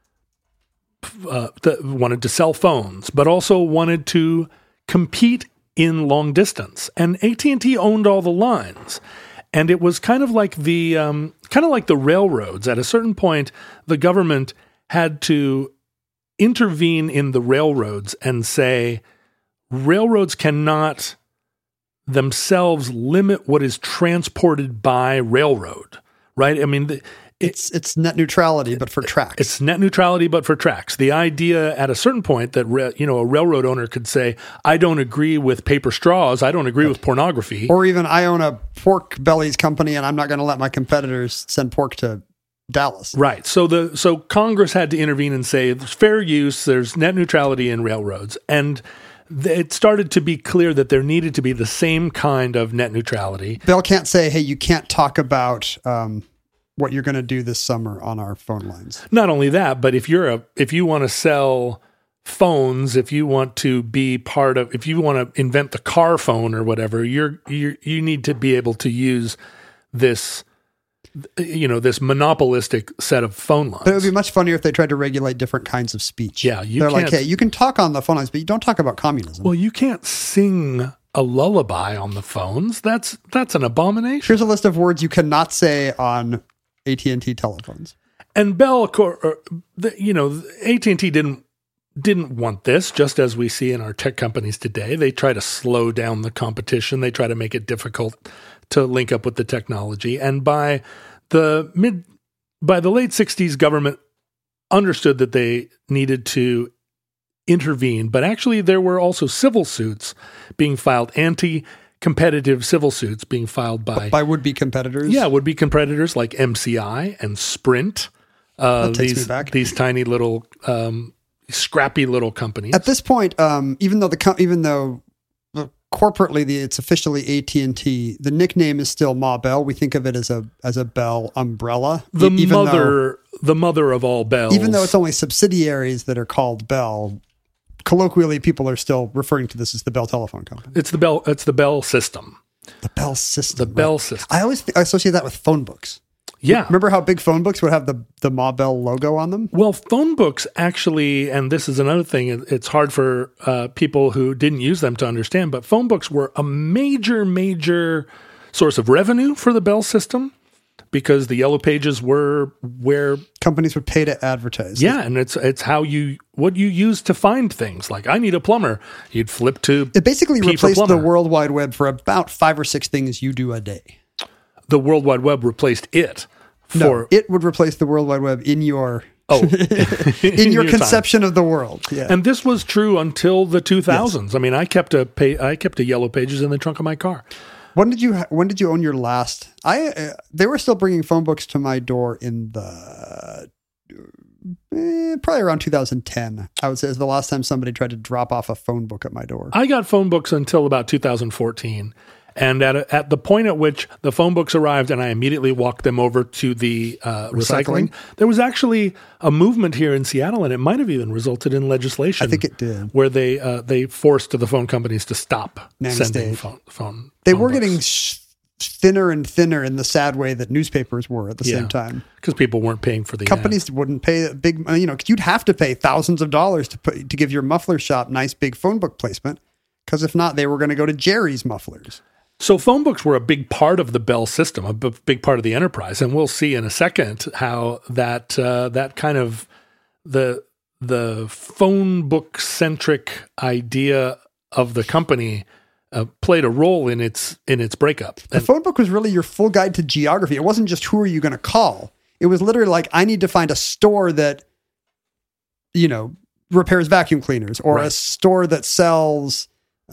that wanted to sell phones, but also wanted to compete in long distance. And AT&T owned all the lines. And it was kind of like the railroads. At a certain point, the government had to intervene in the railroads and say, railroads cannot themselves limit what is transported by railroad, right? I mean, it's net neutrality, but for tracks. It's net neutrality, but for tracks. The idea at a certain point that a railroad owner could say, I don't agree with paper straws, I don't agree with pornography. Or even, I own a pork bellies company and I'm not going to let my competitors send pork to Dallas. Right. So Congress had to intervene and say, there's fair use, there's net neutrality in railroads. And it started to be clear that there needed to be the same kind of net neutrality. Bell can't say, hey, you can't talk about what you're going to do this summer on our phone lines. Not only that, but if you want to sell phones, if you want to be part of, if you want to invent the car phone or whatever, you need to be able to use this, this monopolistic set of phone lines. But it would be much funnier if they tried to regulate different kinds of speech. Yeah, they're like, hey, you can talk on the phone lines, but you don't talk about communism. Well, you can't sing a lullaby on the phones. That's an abomination. Here's a list of words you cannot say on AT&T telephones. And Bell, AT&T didn't want this, just as we see in our tech companies today. They try to slow down the competition. They try to make it difficult to link up with the technology. And by the late 60s, government understood that they needed to intervene. But actually, there were also civil suits being filed, anti-competitive civil suits being filed by would-be competitors? Yeah, would-be competitors like MCI and Sprint. These tiny little, scrappy little companies. At this point, even though corporately it's officially AT&T, the nickname is still Ma Bell. We think of it as a Bell umbrella. The mother of all bells. Even though it's only subsidiaries that are called Bell, colloquially people are still referring to this as the Bell Telephone Company. It's the Bell system. The Bell system. The Bell system. I always associate that with phone books. Yeah. Remember how big phone books would have the Ma Bell logo on them? Well, phone books actually, and this is another thing, it's hard for people who didn't use them to understand, but phone books were a major source of revenue for the Bell system because the Yellow Pages were where companies would pay to advertise. Yeah, and it's what you use to find things. Like, I need a plumber. You'd flip to it basically replaced the World Wide Web for about 5 or 6 things you do a day. The World Wide Web replaced it. It would replace the World Wide Web in your in your conception of the world. Yeah. And this was true until the 2000s. Yes. I mean, I kept a Yellow Pages in the trunk of my car. When did you own your last? They were still bringing phone books to my door in the probably around 2010. I would say is the last time somebody tried to drop off a phone book at my door. I got phone books until about 2014. And at the point at which the phone books arrived and I immediately walked them over to the recycling, there was actually a movement here in Seattle, and it might have even resulted in legislation. I think it did. Where they forced the phone companies to stop sending phone They were books. getting thinner and thinner in the sad way that newspapers were at the same time. Because people weren't paying for the companies wouldn't pay a big, you'd have to pay thousands of dollars to give your muffler shop nice big phone book placement. Because if not, they were going to go to Jerry's Mufflers. So phone books were a big part of the Bell system, a big part of the enterprise, and we'll see in a second how that kind of the phone book centric idea of the company played a role in its breakup. The phone book was really your full guide to geography. It wasn't just who are you going to call. It was literally like, I need to find a store that repairs vacuum cleaners, or a store that sells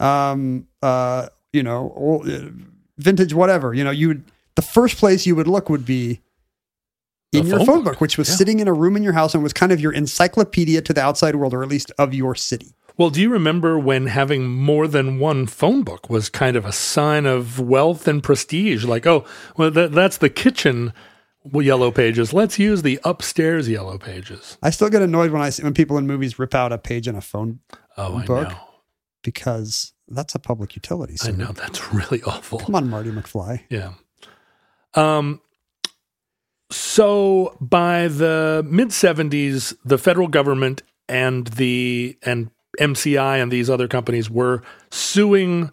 vintage whatever. The first place you would look would be in your phone book, which was sitting in a room in your house and was kind of your encyclopedia to the outside world, or at least of your city. Well, do you remember when having more than one phone book was kind of a sign of wealth and prestige? Like, oh, well, that's the kitchen Yellow Pages. Let's use the upstairs Yellow Pages. I still get annoyed when people in movies rip out a page in a phone book. I know. Because that's a public utility. So I know, that's really awful. come on, Marty McFly. Yeah. So by the mid-70s, the federal government and MCI and these other companies were suing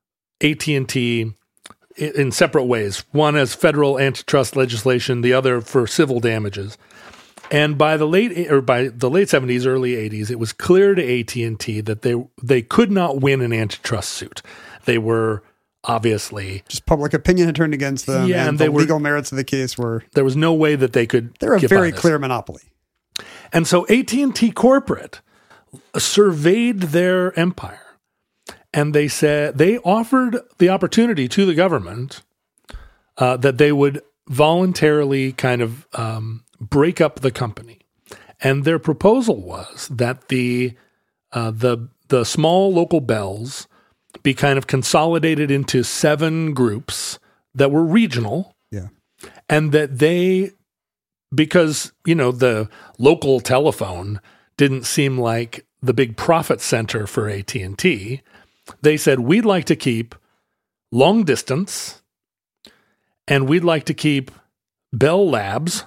AT&T in separate ways. One as federal antitrust legislation, the other for civil damages. And by the late 70s, early 80s, it was clear to AT&T that they could not win an antitrust suit. They were obviously just public opinion had turned against them. Yeah, and the legal merits of the case were there was no way that they could. They're a very clear monopoly. And so AT&T corporate surveyed their empire, and they said they offered the opportunity to the government that they would voluntarily kind of break up the company. And their proposal was that the small local bells be kind of consolidated into 7 groups that were regional. Yeah. And that because, the local telephone didn't seem like the big profit center for AT&T, they said, we'd like to keep long distance, and we'd like to keep Bell Labs,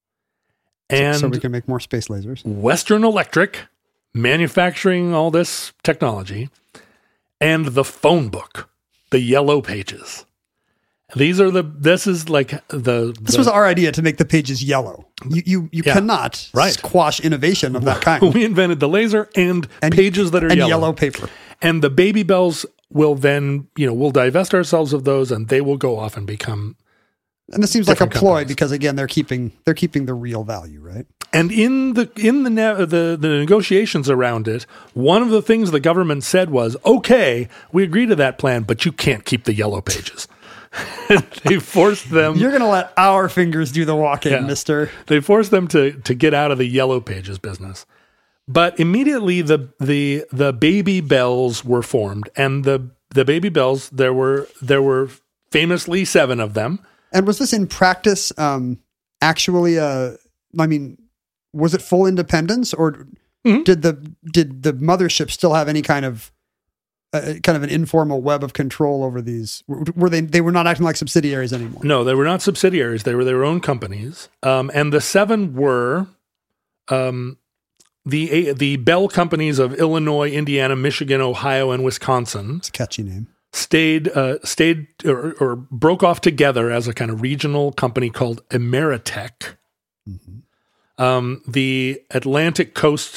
and so we can make more space lasers. Western Electric, manufacturing all this technology, and the phone book, the Yellow Pages. This was our idea to make the pages yellow. You cannot squash innovation of that kind. We invented the laser and pages that are and yellow. Yellow paper. And the baby bells will then, we'll divest ourselves of those, and they will go off and become. And this seems like a ploy because, again, they're keeping the real value, right? And in the negotiations around it, one of the things the government said was, okay, we agree to that plan, but you can't keep the Yellow Pages. They forced them. You're going to let our fingers do the walking, mister. They forced them to get out of the Yellow Pages business. But immediately the baby bells were formed, and the baby bells, there were famously 7 of them. And was this in practice actually was it full independence, or did the mothership still have any kind of an informal web of control over these? Were they were not acting like subsidiaries anymore? No, they were not subsidiaries. They were their own companies. And the 7 were the Bell companies of Illinois, Indiana, Michigan, Ohio, and Wisconsin. It's a catchy name. Stayed or broke off together as a kind of regional company called Ameritech. Mm-hmm. The Atlantic Coast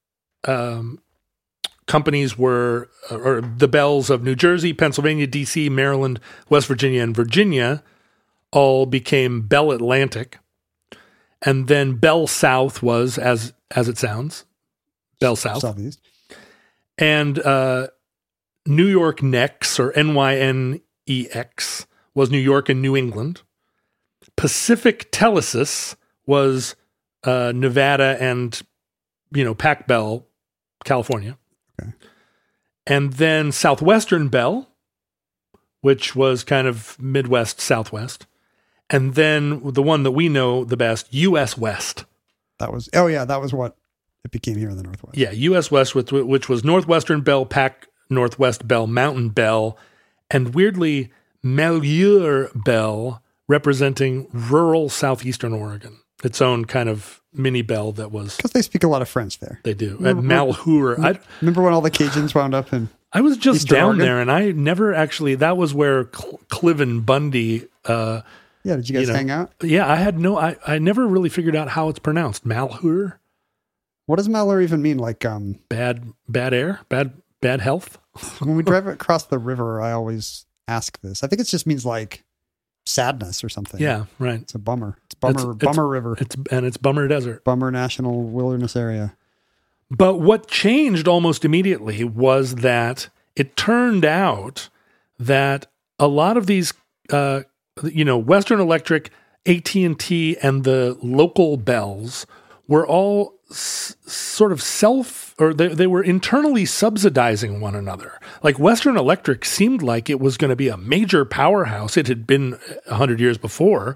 companies were, or the Bells of New Jersey, Pennsylvania, D.C., Maryland, West Virginia, and Virginia all became Bell Atlantic. And then Bell South was, as it sounds, Bell South. Southeast. And New York Nex, or NYNEX, was New York and New England. Pacific Telesis was Nevada and, Pac Bell, California. Okay. And then Southwestern Bell, which was kind of Midwest, Southwest. And then the one that we know the best, US West. That was what it became here in the Northwest. Yeah, US West, which was Northwestern Bell, Pac Northwest Bell, Mountain Bell, and weirdly, Malheur Bell, representing rural southeastern Oregon. Its own kind of mini bell that was... Because they speak a lot of French there. They do. At Malheur. Remember when all the Cajuns wound up in I was just Eastern down Oregon? there, and I never actually... That was where Cliven Bundy... yeah, did you guys hang out? Yeah, I had no... I never really figured out how it's pronounced. Malheur? What does Malheur even mean? Like... Bad air? Bad health? When we drive across the river, I always ask this. I think it just means like sadness or something. Yeah, right. It's a bummer. It's Bummer River. It's Bummer Desert. Bummer National Wilderness Area. But what changed almost immediately was that it turned out that a lot of these, Western Electric, AT&T, and the local bells were all sort of they were internally subsidizing one another. Like Western Electric seemed like it was going to be a major powerhouse. It had been 100 years before,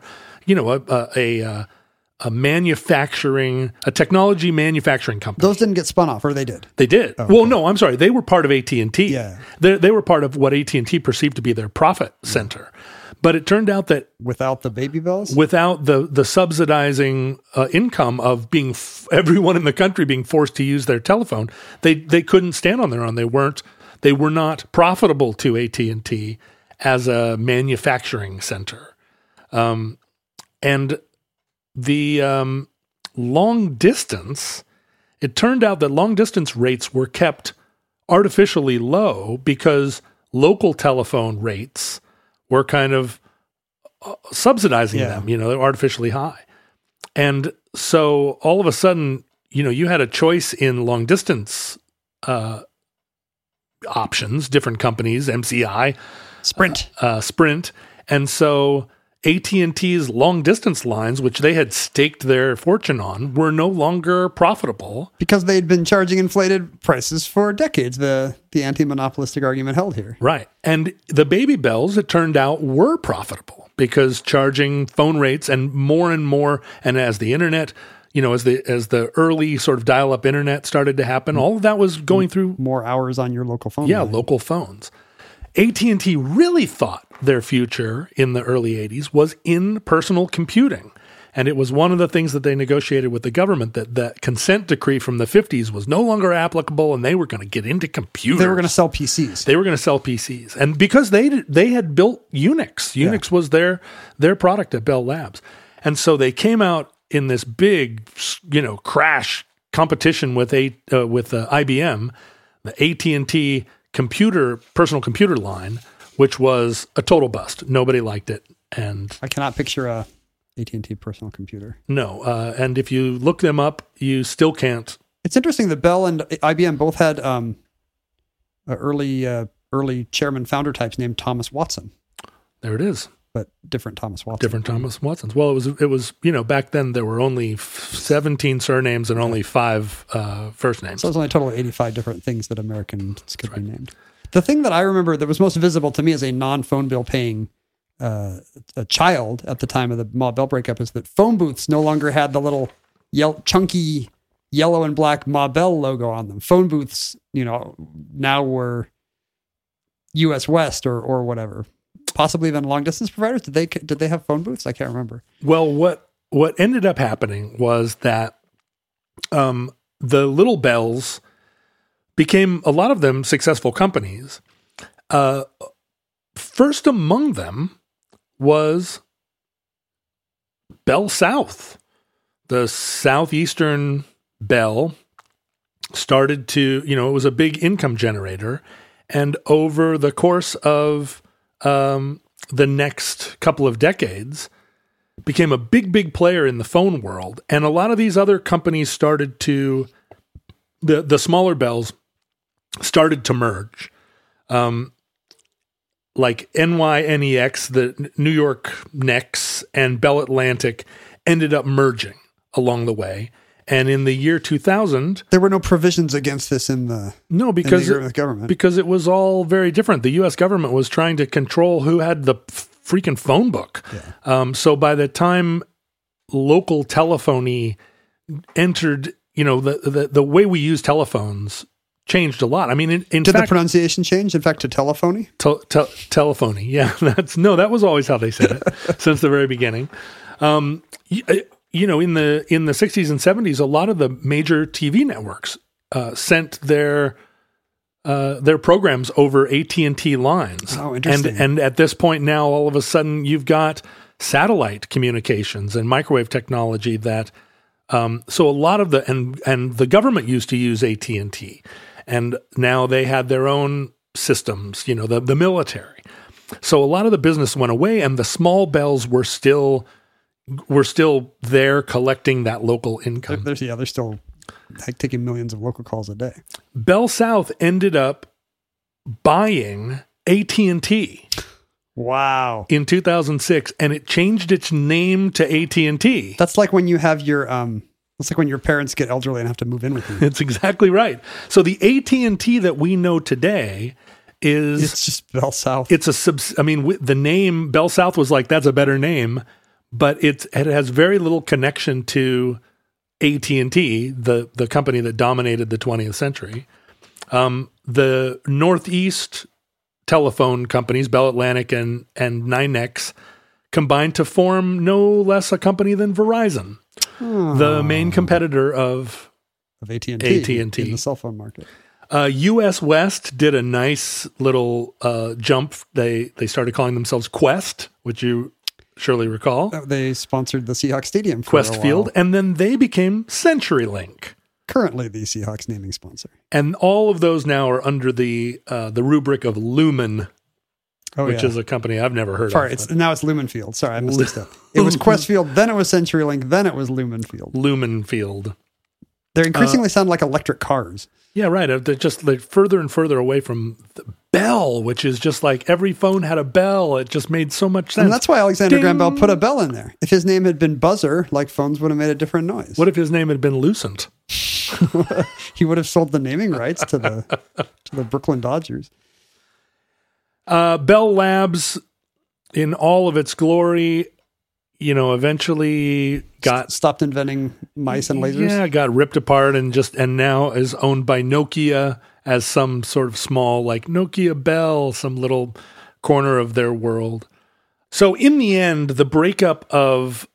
a technology manufacturing company. Those didn't get spun off, or they did? They did. Okay. Well, no, I'm sorry. They were part of AT&T. Yeah. They were part of what AT&T perceived to be their profit center. But it turned out that Without the baby bells? without the subsidizing income of being everyone in the country being forced to use their telephone, they couldn't stand on their own. They were not profitable to AT&T as a manufacturing center. And the long distance, it turned out that long distance rates were kept artificially low because local telephone rates were kind of subsidizing them, they're artificially high. And so all of a sudden, you had a choice in long distance options, different companies, MCI, Sprint. And so AT&T's long distance lines, which they had staked their fortune on, were no longer profitable. Because they'd been charging inflated prices for decades. The anti-monopolistic argument held here. Right. And the baby bells, it turned out, were profitable because charging phone rates and more, and as the internet, as the early sort of dial-up internet started to happen, all of that was going through more hours on your local phone. Yeah, line. local phones. AT&T really thought their future in the early 80s was in personal computing. And it was one of the things that they negotiated with the government, that the consent decree from the 50s was no longer applicable, and they were going to get into computers. They were going to sell PCs. And because they had built Unix was their product at Bell Labs. And so they came out in this big, crash competition with IBM, the AT&T personal computer line, which was a total bust. Nobody liked it. And I cannot picture a AT&T personal computer. No. And if you look them up, you still can't. It's interesting that Bell and IBM both had early chairman founder types named Thomas Watson. There it is. But different Thomas Watsons. Different Thomas Watsons. Well, it was back then there were only 17 surnames and only 5 first names. So there's only a total of 85 different things that Americans could be named. The thing that I remember that was most visible to me as a non-phone bill paying a child at the time of the Ma Bell breakup is that phone booths no longer had the little chunky yellow and black Ma Bell logo on them. Phone booths, now were US West or whatever. Possibly even long distance providers. Did they have phone booths? I can't remember. Well, what ended up happening was that the little bells became, a lot of them, successful companies. First among them was Bell South. The Southeastern Bell started to, it was a big income generator. And over the course of the next couple of decades, became a big player in the phone world. And a lot of these other companies started to, the smaller bells started to merge. Like NYNEX, the New York NEX, and Bell Atlantic ended up merging along the way. And in the year 2000, there were no provisions against this in the government, because it was all very different. The U.S. government was trying to control who had the freaking phone book. Yeah. So by the time local telephony entered, the way we use telephones changed a lot. I mean, in fact, the pronunciation change, in fact, to telephony? Telephony. Yeah, that was always how they said it since the very beginning. In the 60s and 70s, a lot of the major TV networks sent their programs over AT&T lines. Oh, interesting. And at this point now, all of a sudden, you've got satellite communications and microwave technology that. So a lot of the government used to use AT&T, and now they had their own systems. The military. So a lot of the business went away, and the small bells were still there collecting that local income. They're still taking millions of local calls a day. Bell South ended up buying AT&T. Wow. In 2006, and it changed its name to AT&T. That's like when you have your it's like when your parents get elderly and have to move in with you. It's exactly right. So the AT&T that we know today it's just Bell South. It's the name Bell South was like, that's a better name. but it has very little connection to AT&T, the company that dominated the 20th century. The Northeast telephone companies, Bell Atlantic and NYNEX, combined to form no less a company than Verizon, the main competitor of AT&T in the cell phone market. US West did a nice little jump. They started calling themselves Quest, which you surely recall. They sponsored the Seahawks Stadium for Quest a while. Field, and then they became CenturyLink. Currently the Seahawks naming sponsor. And all of those now are under the rubric of Lumen, which is a company I've never heard of. Now it's Lumen Field. Sorry, I missed a step. It was Quest Field, then it was CenturyLink, then it was Lumen Field. Lumen Field. They increasingly sound like electric cars. Yeah, right. They're just like further and further away from the bell, which is just like every phone had a bell. It just made so much sense. And that's why Alexander Ding! Graham Bell put a bell in there. If his name had been Buzzer, like phones would have made a different noise. What if his name had been Lucent? He would have sold the naming rights to the Brooklyn Dodgers. Bell Labs, in all of its glory, eventually stopped inventing mice and lasers. Yeah, got ripped apart and now is owned by Nokia as some sort of small, like Nokia Bell, some little corner of their world. So in the end, the breakup of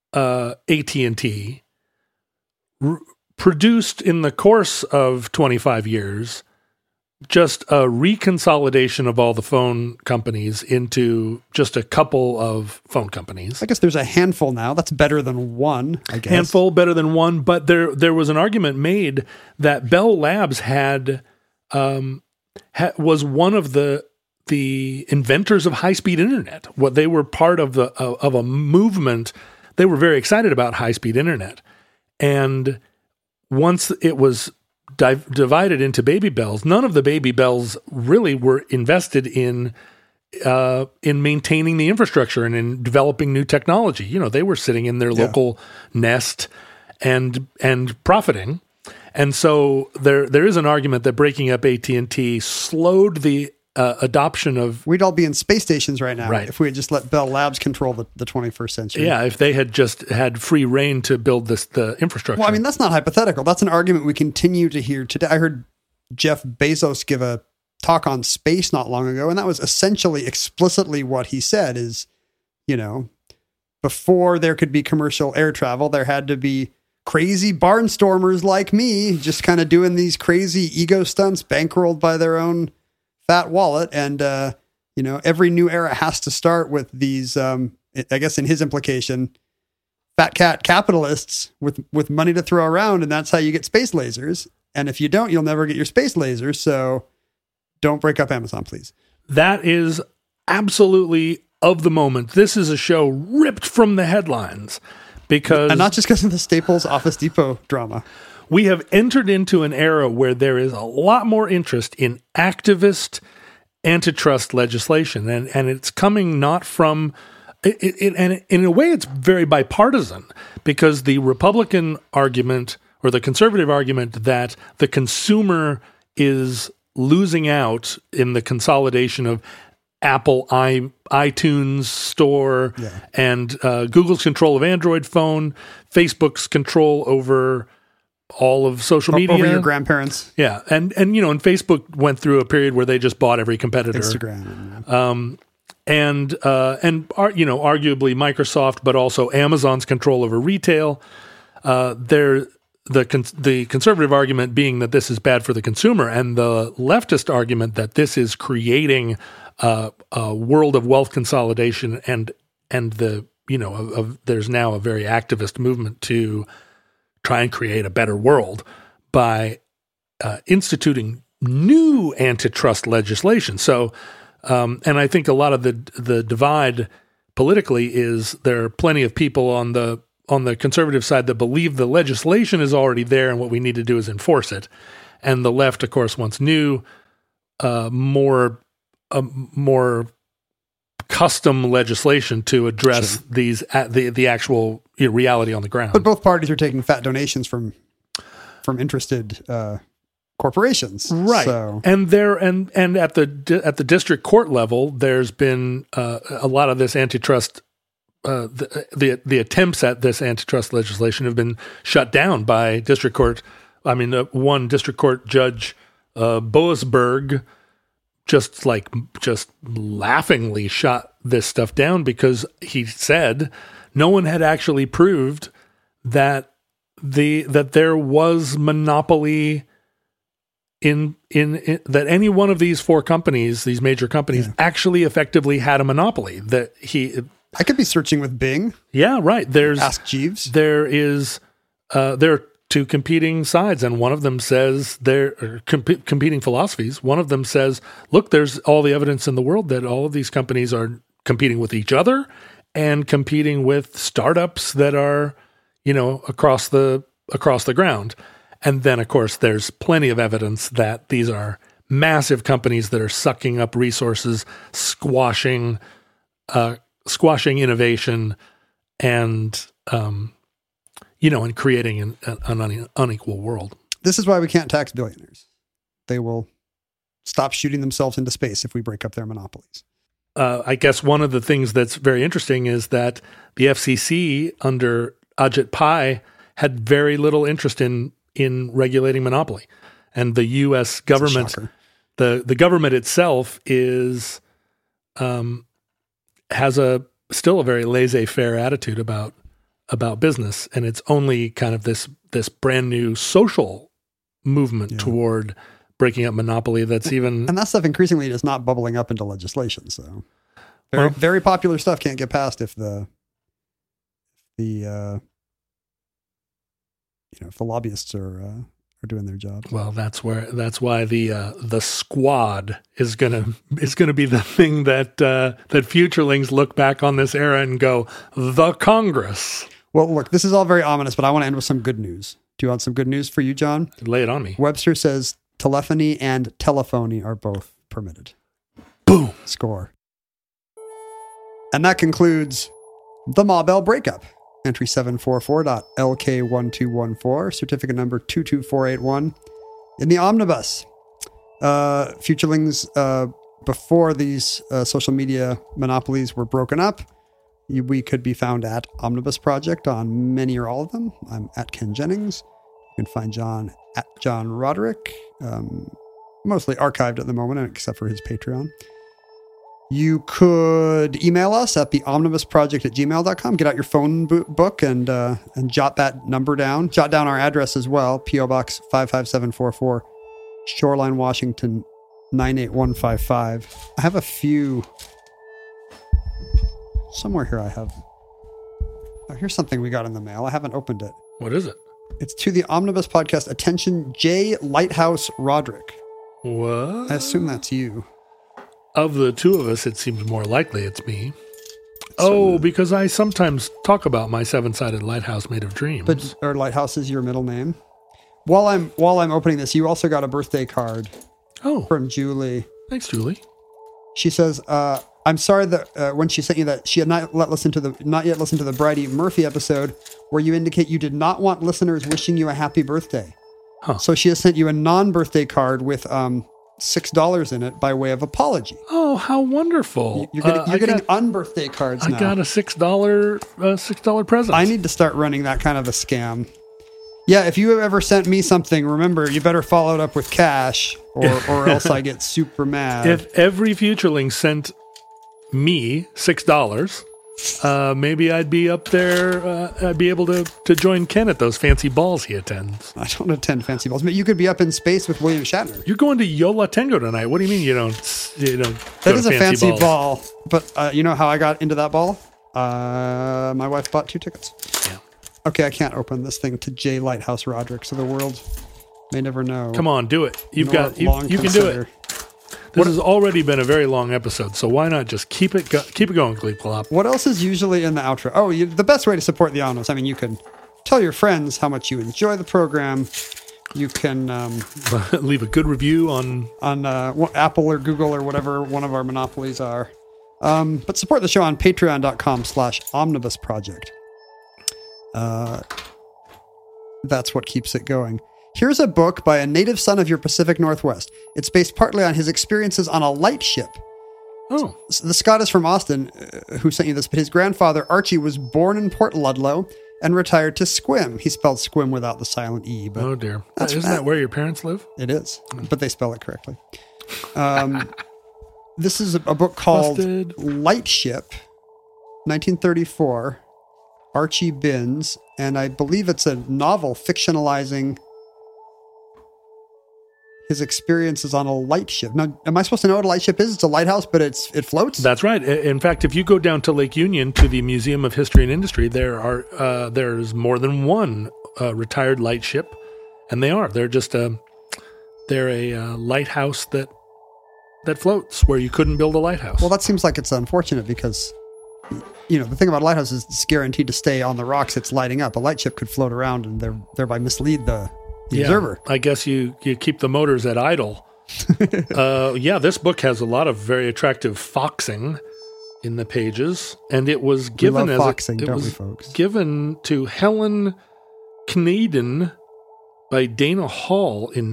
AT&T produced in the course of 25 years just a reconsolidation of all the phone companies into just a couple of phone companies. I guess there's a handful now. That's better than one, I guess. Handful, better than one. But there was an argument made that Bell Labs was one of the inventors of high-speed internet. What they were part of a movement. They were very excited about high-speed internet. And once it was divided into Baby Bells, none of the Baby Bells really were invested in maintaining the infrastructure and in developing new technology. They were sitting in their local nest and profiting. And so there is an argument that breaking up AT&T slowed the adoption of... We'd all be in space stations right now, right, if we had just let Bell Labs control the 21st century. Yeah, if they had just had free reign to build the infrastructure. Well, I mean, that's not hypothetical. That's an argument we continue to hear today. I heard Jeff Bezos give a talk on space not long ago, and that was essentially explicitly what he said is, before there could be commercial air travel, there had to be crazy barnstormers like me just kind of doing these crazy ego stunts bankrolled by their own fat wallet. And, every new era has to start with these, I guess in his implication, fat cat capitalists with money to throw around. And that's how you get space lasers. And if you don't, you'll never get your space lasers. So don't break up Amazon, please. That is absolutely of the moment. This is a show ripped from the headlines because... And not just because of the Staples Office Depot drama. We have entered into an era where there is a lot more interest in activist antitrust legislation, and it's coming not from it, and in a way it's very bipartisan, because the Republican argument or the conservative argument that the consumer is losing out in the consolidation of Apple iTunes Store and Google's control of Android phone, Facebook's control over all of social media. Over your grandparents. Yeah. And Facebook went through a period where they just bought every competitor. Instagram. Arguably Microsoft, but also Amazon's control over retail. The conservative argument being that this is bad for the consumer, and the leftist argument that this is creating a world of wealth consolidation and there's now a very activist movement to try and create a better world by instituting new antitrust legislation. So, and I think a lot of the divide politically is there are plenty of people on the conservative side that believe the legislation is already there and what we need to do is enforce it. And the left, of course, wants new, more custom legislation to address these the actual reality on the ground. But both parties are taking fat donations from interested corporations, right? So. And at the district court level, there's been a lot of this antitrust the attempts at this antitrust legislation have been shut down by district court. I mean, one district court judge, Boasberg, just laughingly shot this stuff down because he said no one had actually proved that there was monopoly in that any one of these four companies, these major companies, actually effectively had a monopoly. I could be searching with Bing. Yeah, right. Ask Jeeves. There are two competing sides, and one of them says they're competing philosophies. One of them says, look, there's all the evidence in the world that all of these companies are competing with each other and competing with startups that are, across the ground. And then, of course, there's plenty of evidence that these are massive companies that are sucking up resources, squashing innovation, and and creating an unequal world. This is why we can't tax billionaires. They will stop shooting themselves into space if we break up their monopolies. I guess one of the things that's very interesting is that the FCC under Ajit Pai had very little interest in regulating monopoly, and the U.S. government, the government itself is has still a very laissez-faire attitude about business, and it's only kind of this brand new social movement toward breaking up monopoly that's even... And that stuff increasingly is not bubbling up into legislation, so very popular stuff can't get passed if the lobbyists are doing their job. Well, that's why the squad is gonna be the thing that futurelings look back on this era and go, the Congress. Well, look, this is all very ominous, but I want to end with some good news. Do you want some good news for you, John? Lay it on me. Webster says telephony and telephony are both permitted. Boom. Score. And that concludes the Ma Bell breakup. Entry 744.LK1214, certificate number 22481 in the omnibus. Futurelings, before these social media monopolies were broken up, we could be found at Omnibus Project on many or all of them. I'm at Ken Jennings. You can find John at John Roderick, mostly archived at the moment, except for his Patreon. You could email us at theomnibusproject@gmail.com. Get out your phone book and jot that number down. Jot down our address as well. P.O. Box 55744, Shoreline, Washington 98155. I have a few... Somewhere here I have... Oh, here's something we got in the mail. I haven't opened it. What is it? It's to the Omnibus Podcast. Attention, J. Lighthouse Roderick. What? I assume that's you. Of the two of us, it seems more likely it's me. Because I sometimes talk about my seven-sided lighthouse made of dreams. Or lighthouse is your middle name. While I'm opening this, you also got a birthday card. From Julie. Thanks, Julie. She says, "I'm sorry that when she sent you that she had not yet listened to the Bridie Murphy episode where you indicate you did not want listeners wishing you a happy birthday. Huh. So she has sent you a non-birthday card with $6 in it by way of apology." Oh, how wonderful! You're getting unbirthday cards now. I got a $6 present. I need to start running that kind of a scam. Yeah, if you have ever sent me something, remember, you better follow it up with cash or else I get super mad. If every futureling sent me $6, maybe I'd be up there. I'd be able to join Ken at those fancy balls he attends. I don't attend fancy balls, but you could be up in space with William Shatner. You're going to Yola Tango tonight. What do you mean you don't? That is a fancy ball, but you know how I got into that ball? My wife bought 2 tickets. Yeah. Okay, I can't open this thing to J. Lighthouse Roderick, so the world may never know. Come on, do it. You can do it. This has already been a very long episode, so why not just keep it going, Gleep Clop? What else is usually in the outro? Oh, the best way to support the Omnibus. I mean, you can tell your friends how much you enjoy the program. You can leave a good review on Apple or Google or whatever one of our monopolies are. But support the show on patreon.com/omnibusproject. That's what keeps it going. Here's a book by a native son of your Pacific Northwest. It's based partly on his experiences on a lightship. Oh, The Scott is from Austin, who sent you this, but his grandfather, Archie, was born in Port Ludlow and retired to Squim. He spelled Squim without the silent E, but oh dear. That's Isn't that where your parents live? it is. But they spell it correctly. This is a book called Busted. Lightship, 1934, Archie Binns, and I believe it's a novel fictionalizing his experiences on a lightship. Now, am I supposed to know what a lightship is? It's a lighthouse, but it floats? That's right. In fact, if you go down to Lake Union to the Museum of History and Industry, there's more than one retired lightship, and they're just a lighthouse that floats where you couldn't build a lighthouse. Well, that seems like it's unfortunate because, the thing about a lighthouse is it's guaranteed to stay on the rocks it's lighting up. A lightship could float around and thereby mislead the observer. I guess you keep the motors at idle. This book has a lot of very attractive foxing in the pages, and it was given love foxing, don't we, folks? Given to Helen Knaden by Dana Hall in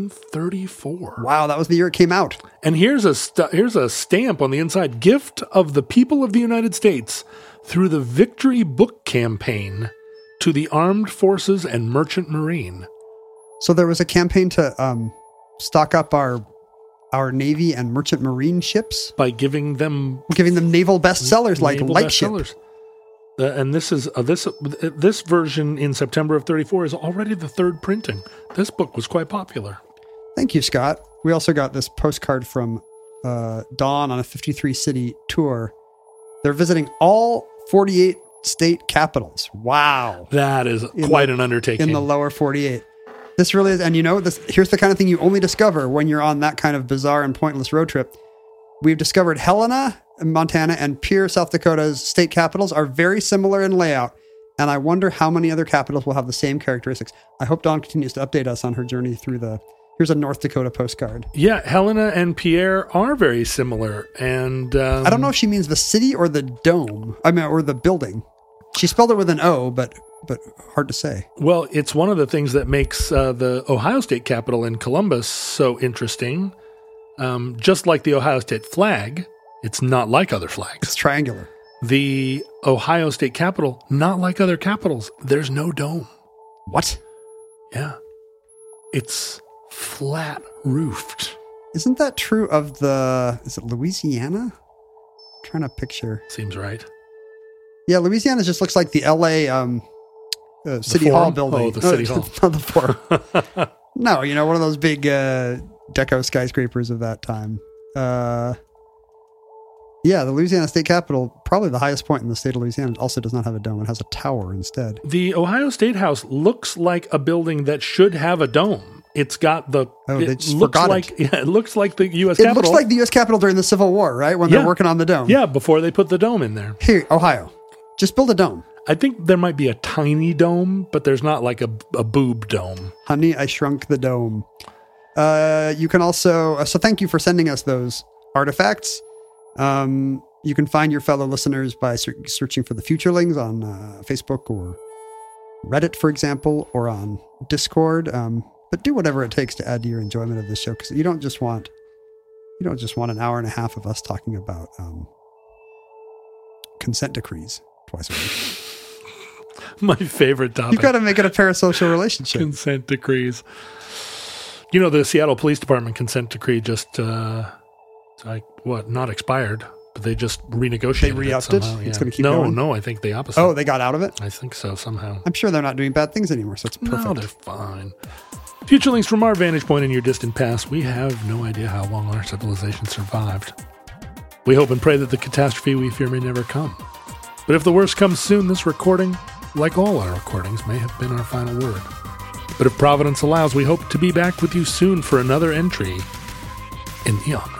1934. Wow, that was the year it came out. And here's a stamp on the inside: "Gift of the people of the United States through the Victory Book Campaign to the Armed Forces and Merchant Marine." So there was a campaign to stock up our Navy and Merchant Marine ships by giving them naval bestsellers like Lightship. And this is this version in September of 34 is already the third printing. This book was quite popular. Thank you, Scott. We also got this postcard from Dawn on a 53-city tour. They're visiting all 48 state capitals. Wow. That is quite an undertaking. In the lower 48. This really is, and here's the kind of thing you only discover when you're on that kind of bizarre and pointless road trip. We've discovered Helena, Montana, and Pierre, South Dakota's state capitals are very similar in layout, and I wonder how many other capitals will have the same characteristics. I hope Dawn continues to update us on her journey through here's a North Dakota postcard. Yeah, Helena and Pierre are very similar, and I don't know if she means the city or the dome, or the building. She spelled it with an O, but hard to say. Well, it's one of the things that makes the Ohio State Capitol in Columbus so interesting. Just like the Ohio State flag, it's not like other flags. It's triangular. The Ohio State Capitol, not like other capitals, there's no dome. What? Yeah. It's flat roofed. Isn't that true of is it Louisiana? I'm trying to picture. Seems right. Yeah, Louisiana just looks like the LA City Hall building. Oh, the City Hall. Not the Forum. No, one of those big deco skyscrapers of that time. The Louisiana State Capitol, probably the highest point in the state of Louisiana, also does not have a dome. It has a tower instead. The Ohio State House looks like a building that should have a dome. It's got the... they just forgot it. Yeah, it looks like the U.S. Capitol. It looks like the U.S. Capitol during the Civil War, right? When they're working on the dome. Yeah, before they put the dome in there. Here, Ohio, just build a dome. I think there might be a tiny dome, but there's not like a boob dome. Honey, I shrunk the dome. You can also... so thank you for sending us those artifacts. You can find your fellow listeners by searching for the Futurelings on Facebook or Reddit, for example, or on Discord. But do whatever it takes to add to your enjoyment of this show, because you don't just want an hour and a half of us talking about consent decrees twice a week. My favorite topic. You've got to make it a parasocial relationship. Consent decrees. The Seattle Police Department consent decree just not expired, but they just renegotiated. They re-upped it? Yeah. It's going to keep going? No, I think the opposite. Oh, they got out of it? I think so, somehow. I'm sure they're not doing bad things anymore, so it's perfect. No, they're fine. Futurelings, from our vantage point in your distant past, we have no idea how long our civilization survived. We hope and pray that the catastrophe we fear may never come. But if the worst comes soon, this recording, like all our recordings, may have been our final word. But if Providence allows, we hope to be back with you soon for another entry in the Omnibus.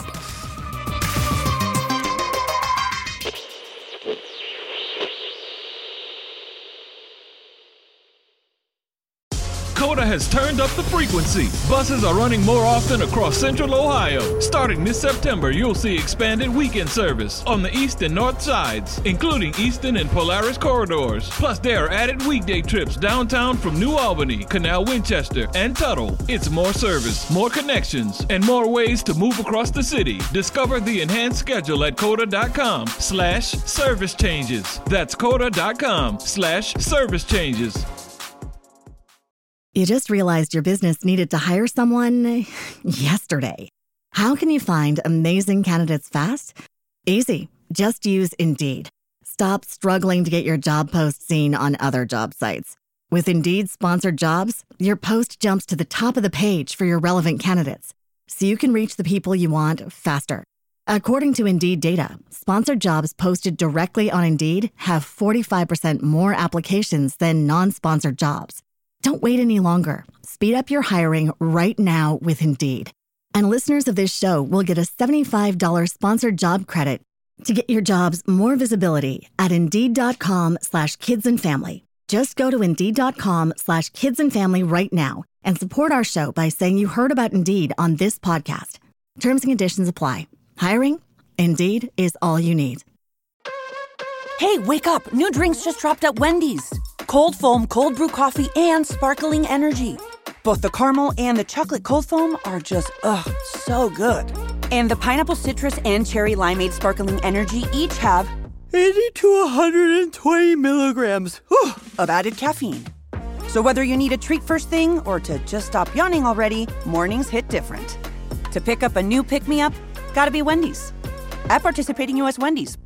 Coda has turned up the frequency. Buses are running more often across Central Ohio. Starting this September, you'll see expanded weekend service on the east and north sides, including Eastern and Polaris corridors. Plus, there are added weekday trips downtown from New Albany, Canal Winchester, and Tuttle. It's more service, more connections, and more ways to move across the city. Discover the enhanced schedule at COTA.com/service changes. That's COTA.com/service changes. You just realized your business needed to hire someone yesterday. How can you find amazing candidates fast? Easy. Just use Indeed. Stop struggling to get your job post seen on other job sites. With Indeed sponsored jobs, your post jumps to the top of the page for your relevant candidates, so you can reach the people you want faster. According to Indeed data, sponsored jobs posted directly on Indeed have 45% more applications than non-sponsored jobs. Don't wait any longer. Speed up your hiring right now with Indeed. And listeners of this show will get a $75 sponsored job credit to get your jobs more visibility at Indeed.com/kidsandfamily. Just go to Indeed.com/kidsandfamily right now and support our show by saying you heard about Indeed on this podcast. Terms and conditions apply. Hiring? Indeed is all you need. Hey, wake up. New drinks just dropped at Wendy's. Cold foam, cold brew coffee, and sparkling energy. Both the caramel and the chocolate cold foam are just, so good. And the pineapple citrus and cherry limeade sparkling energy each have 80 to 120 milligrams of added caffeine. So whether you need a treat first thing or to just stop yawning already, mornings hit different. To pick up a new pick-me-up, gotta be Wendy's. At participating U.S. Wendy's,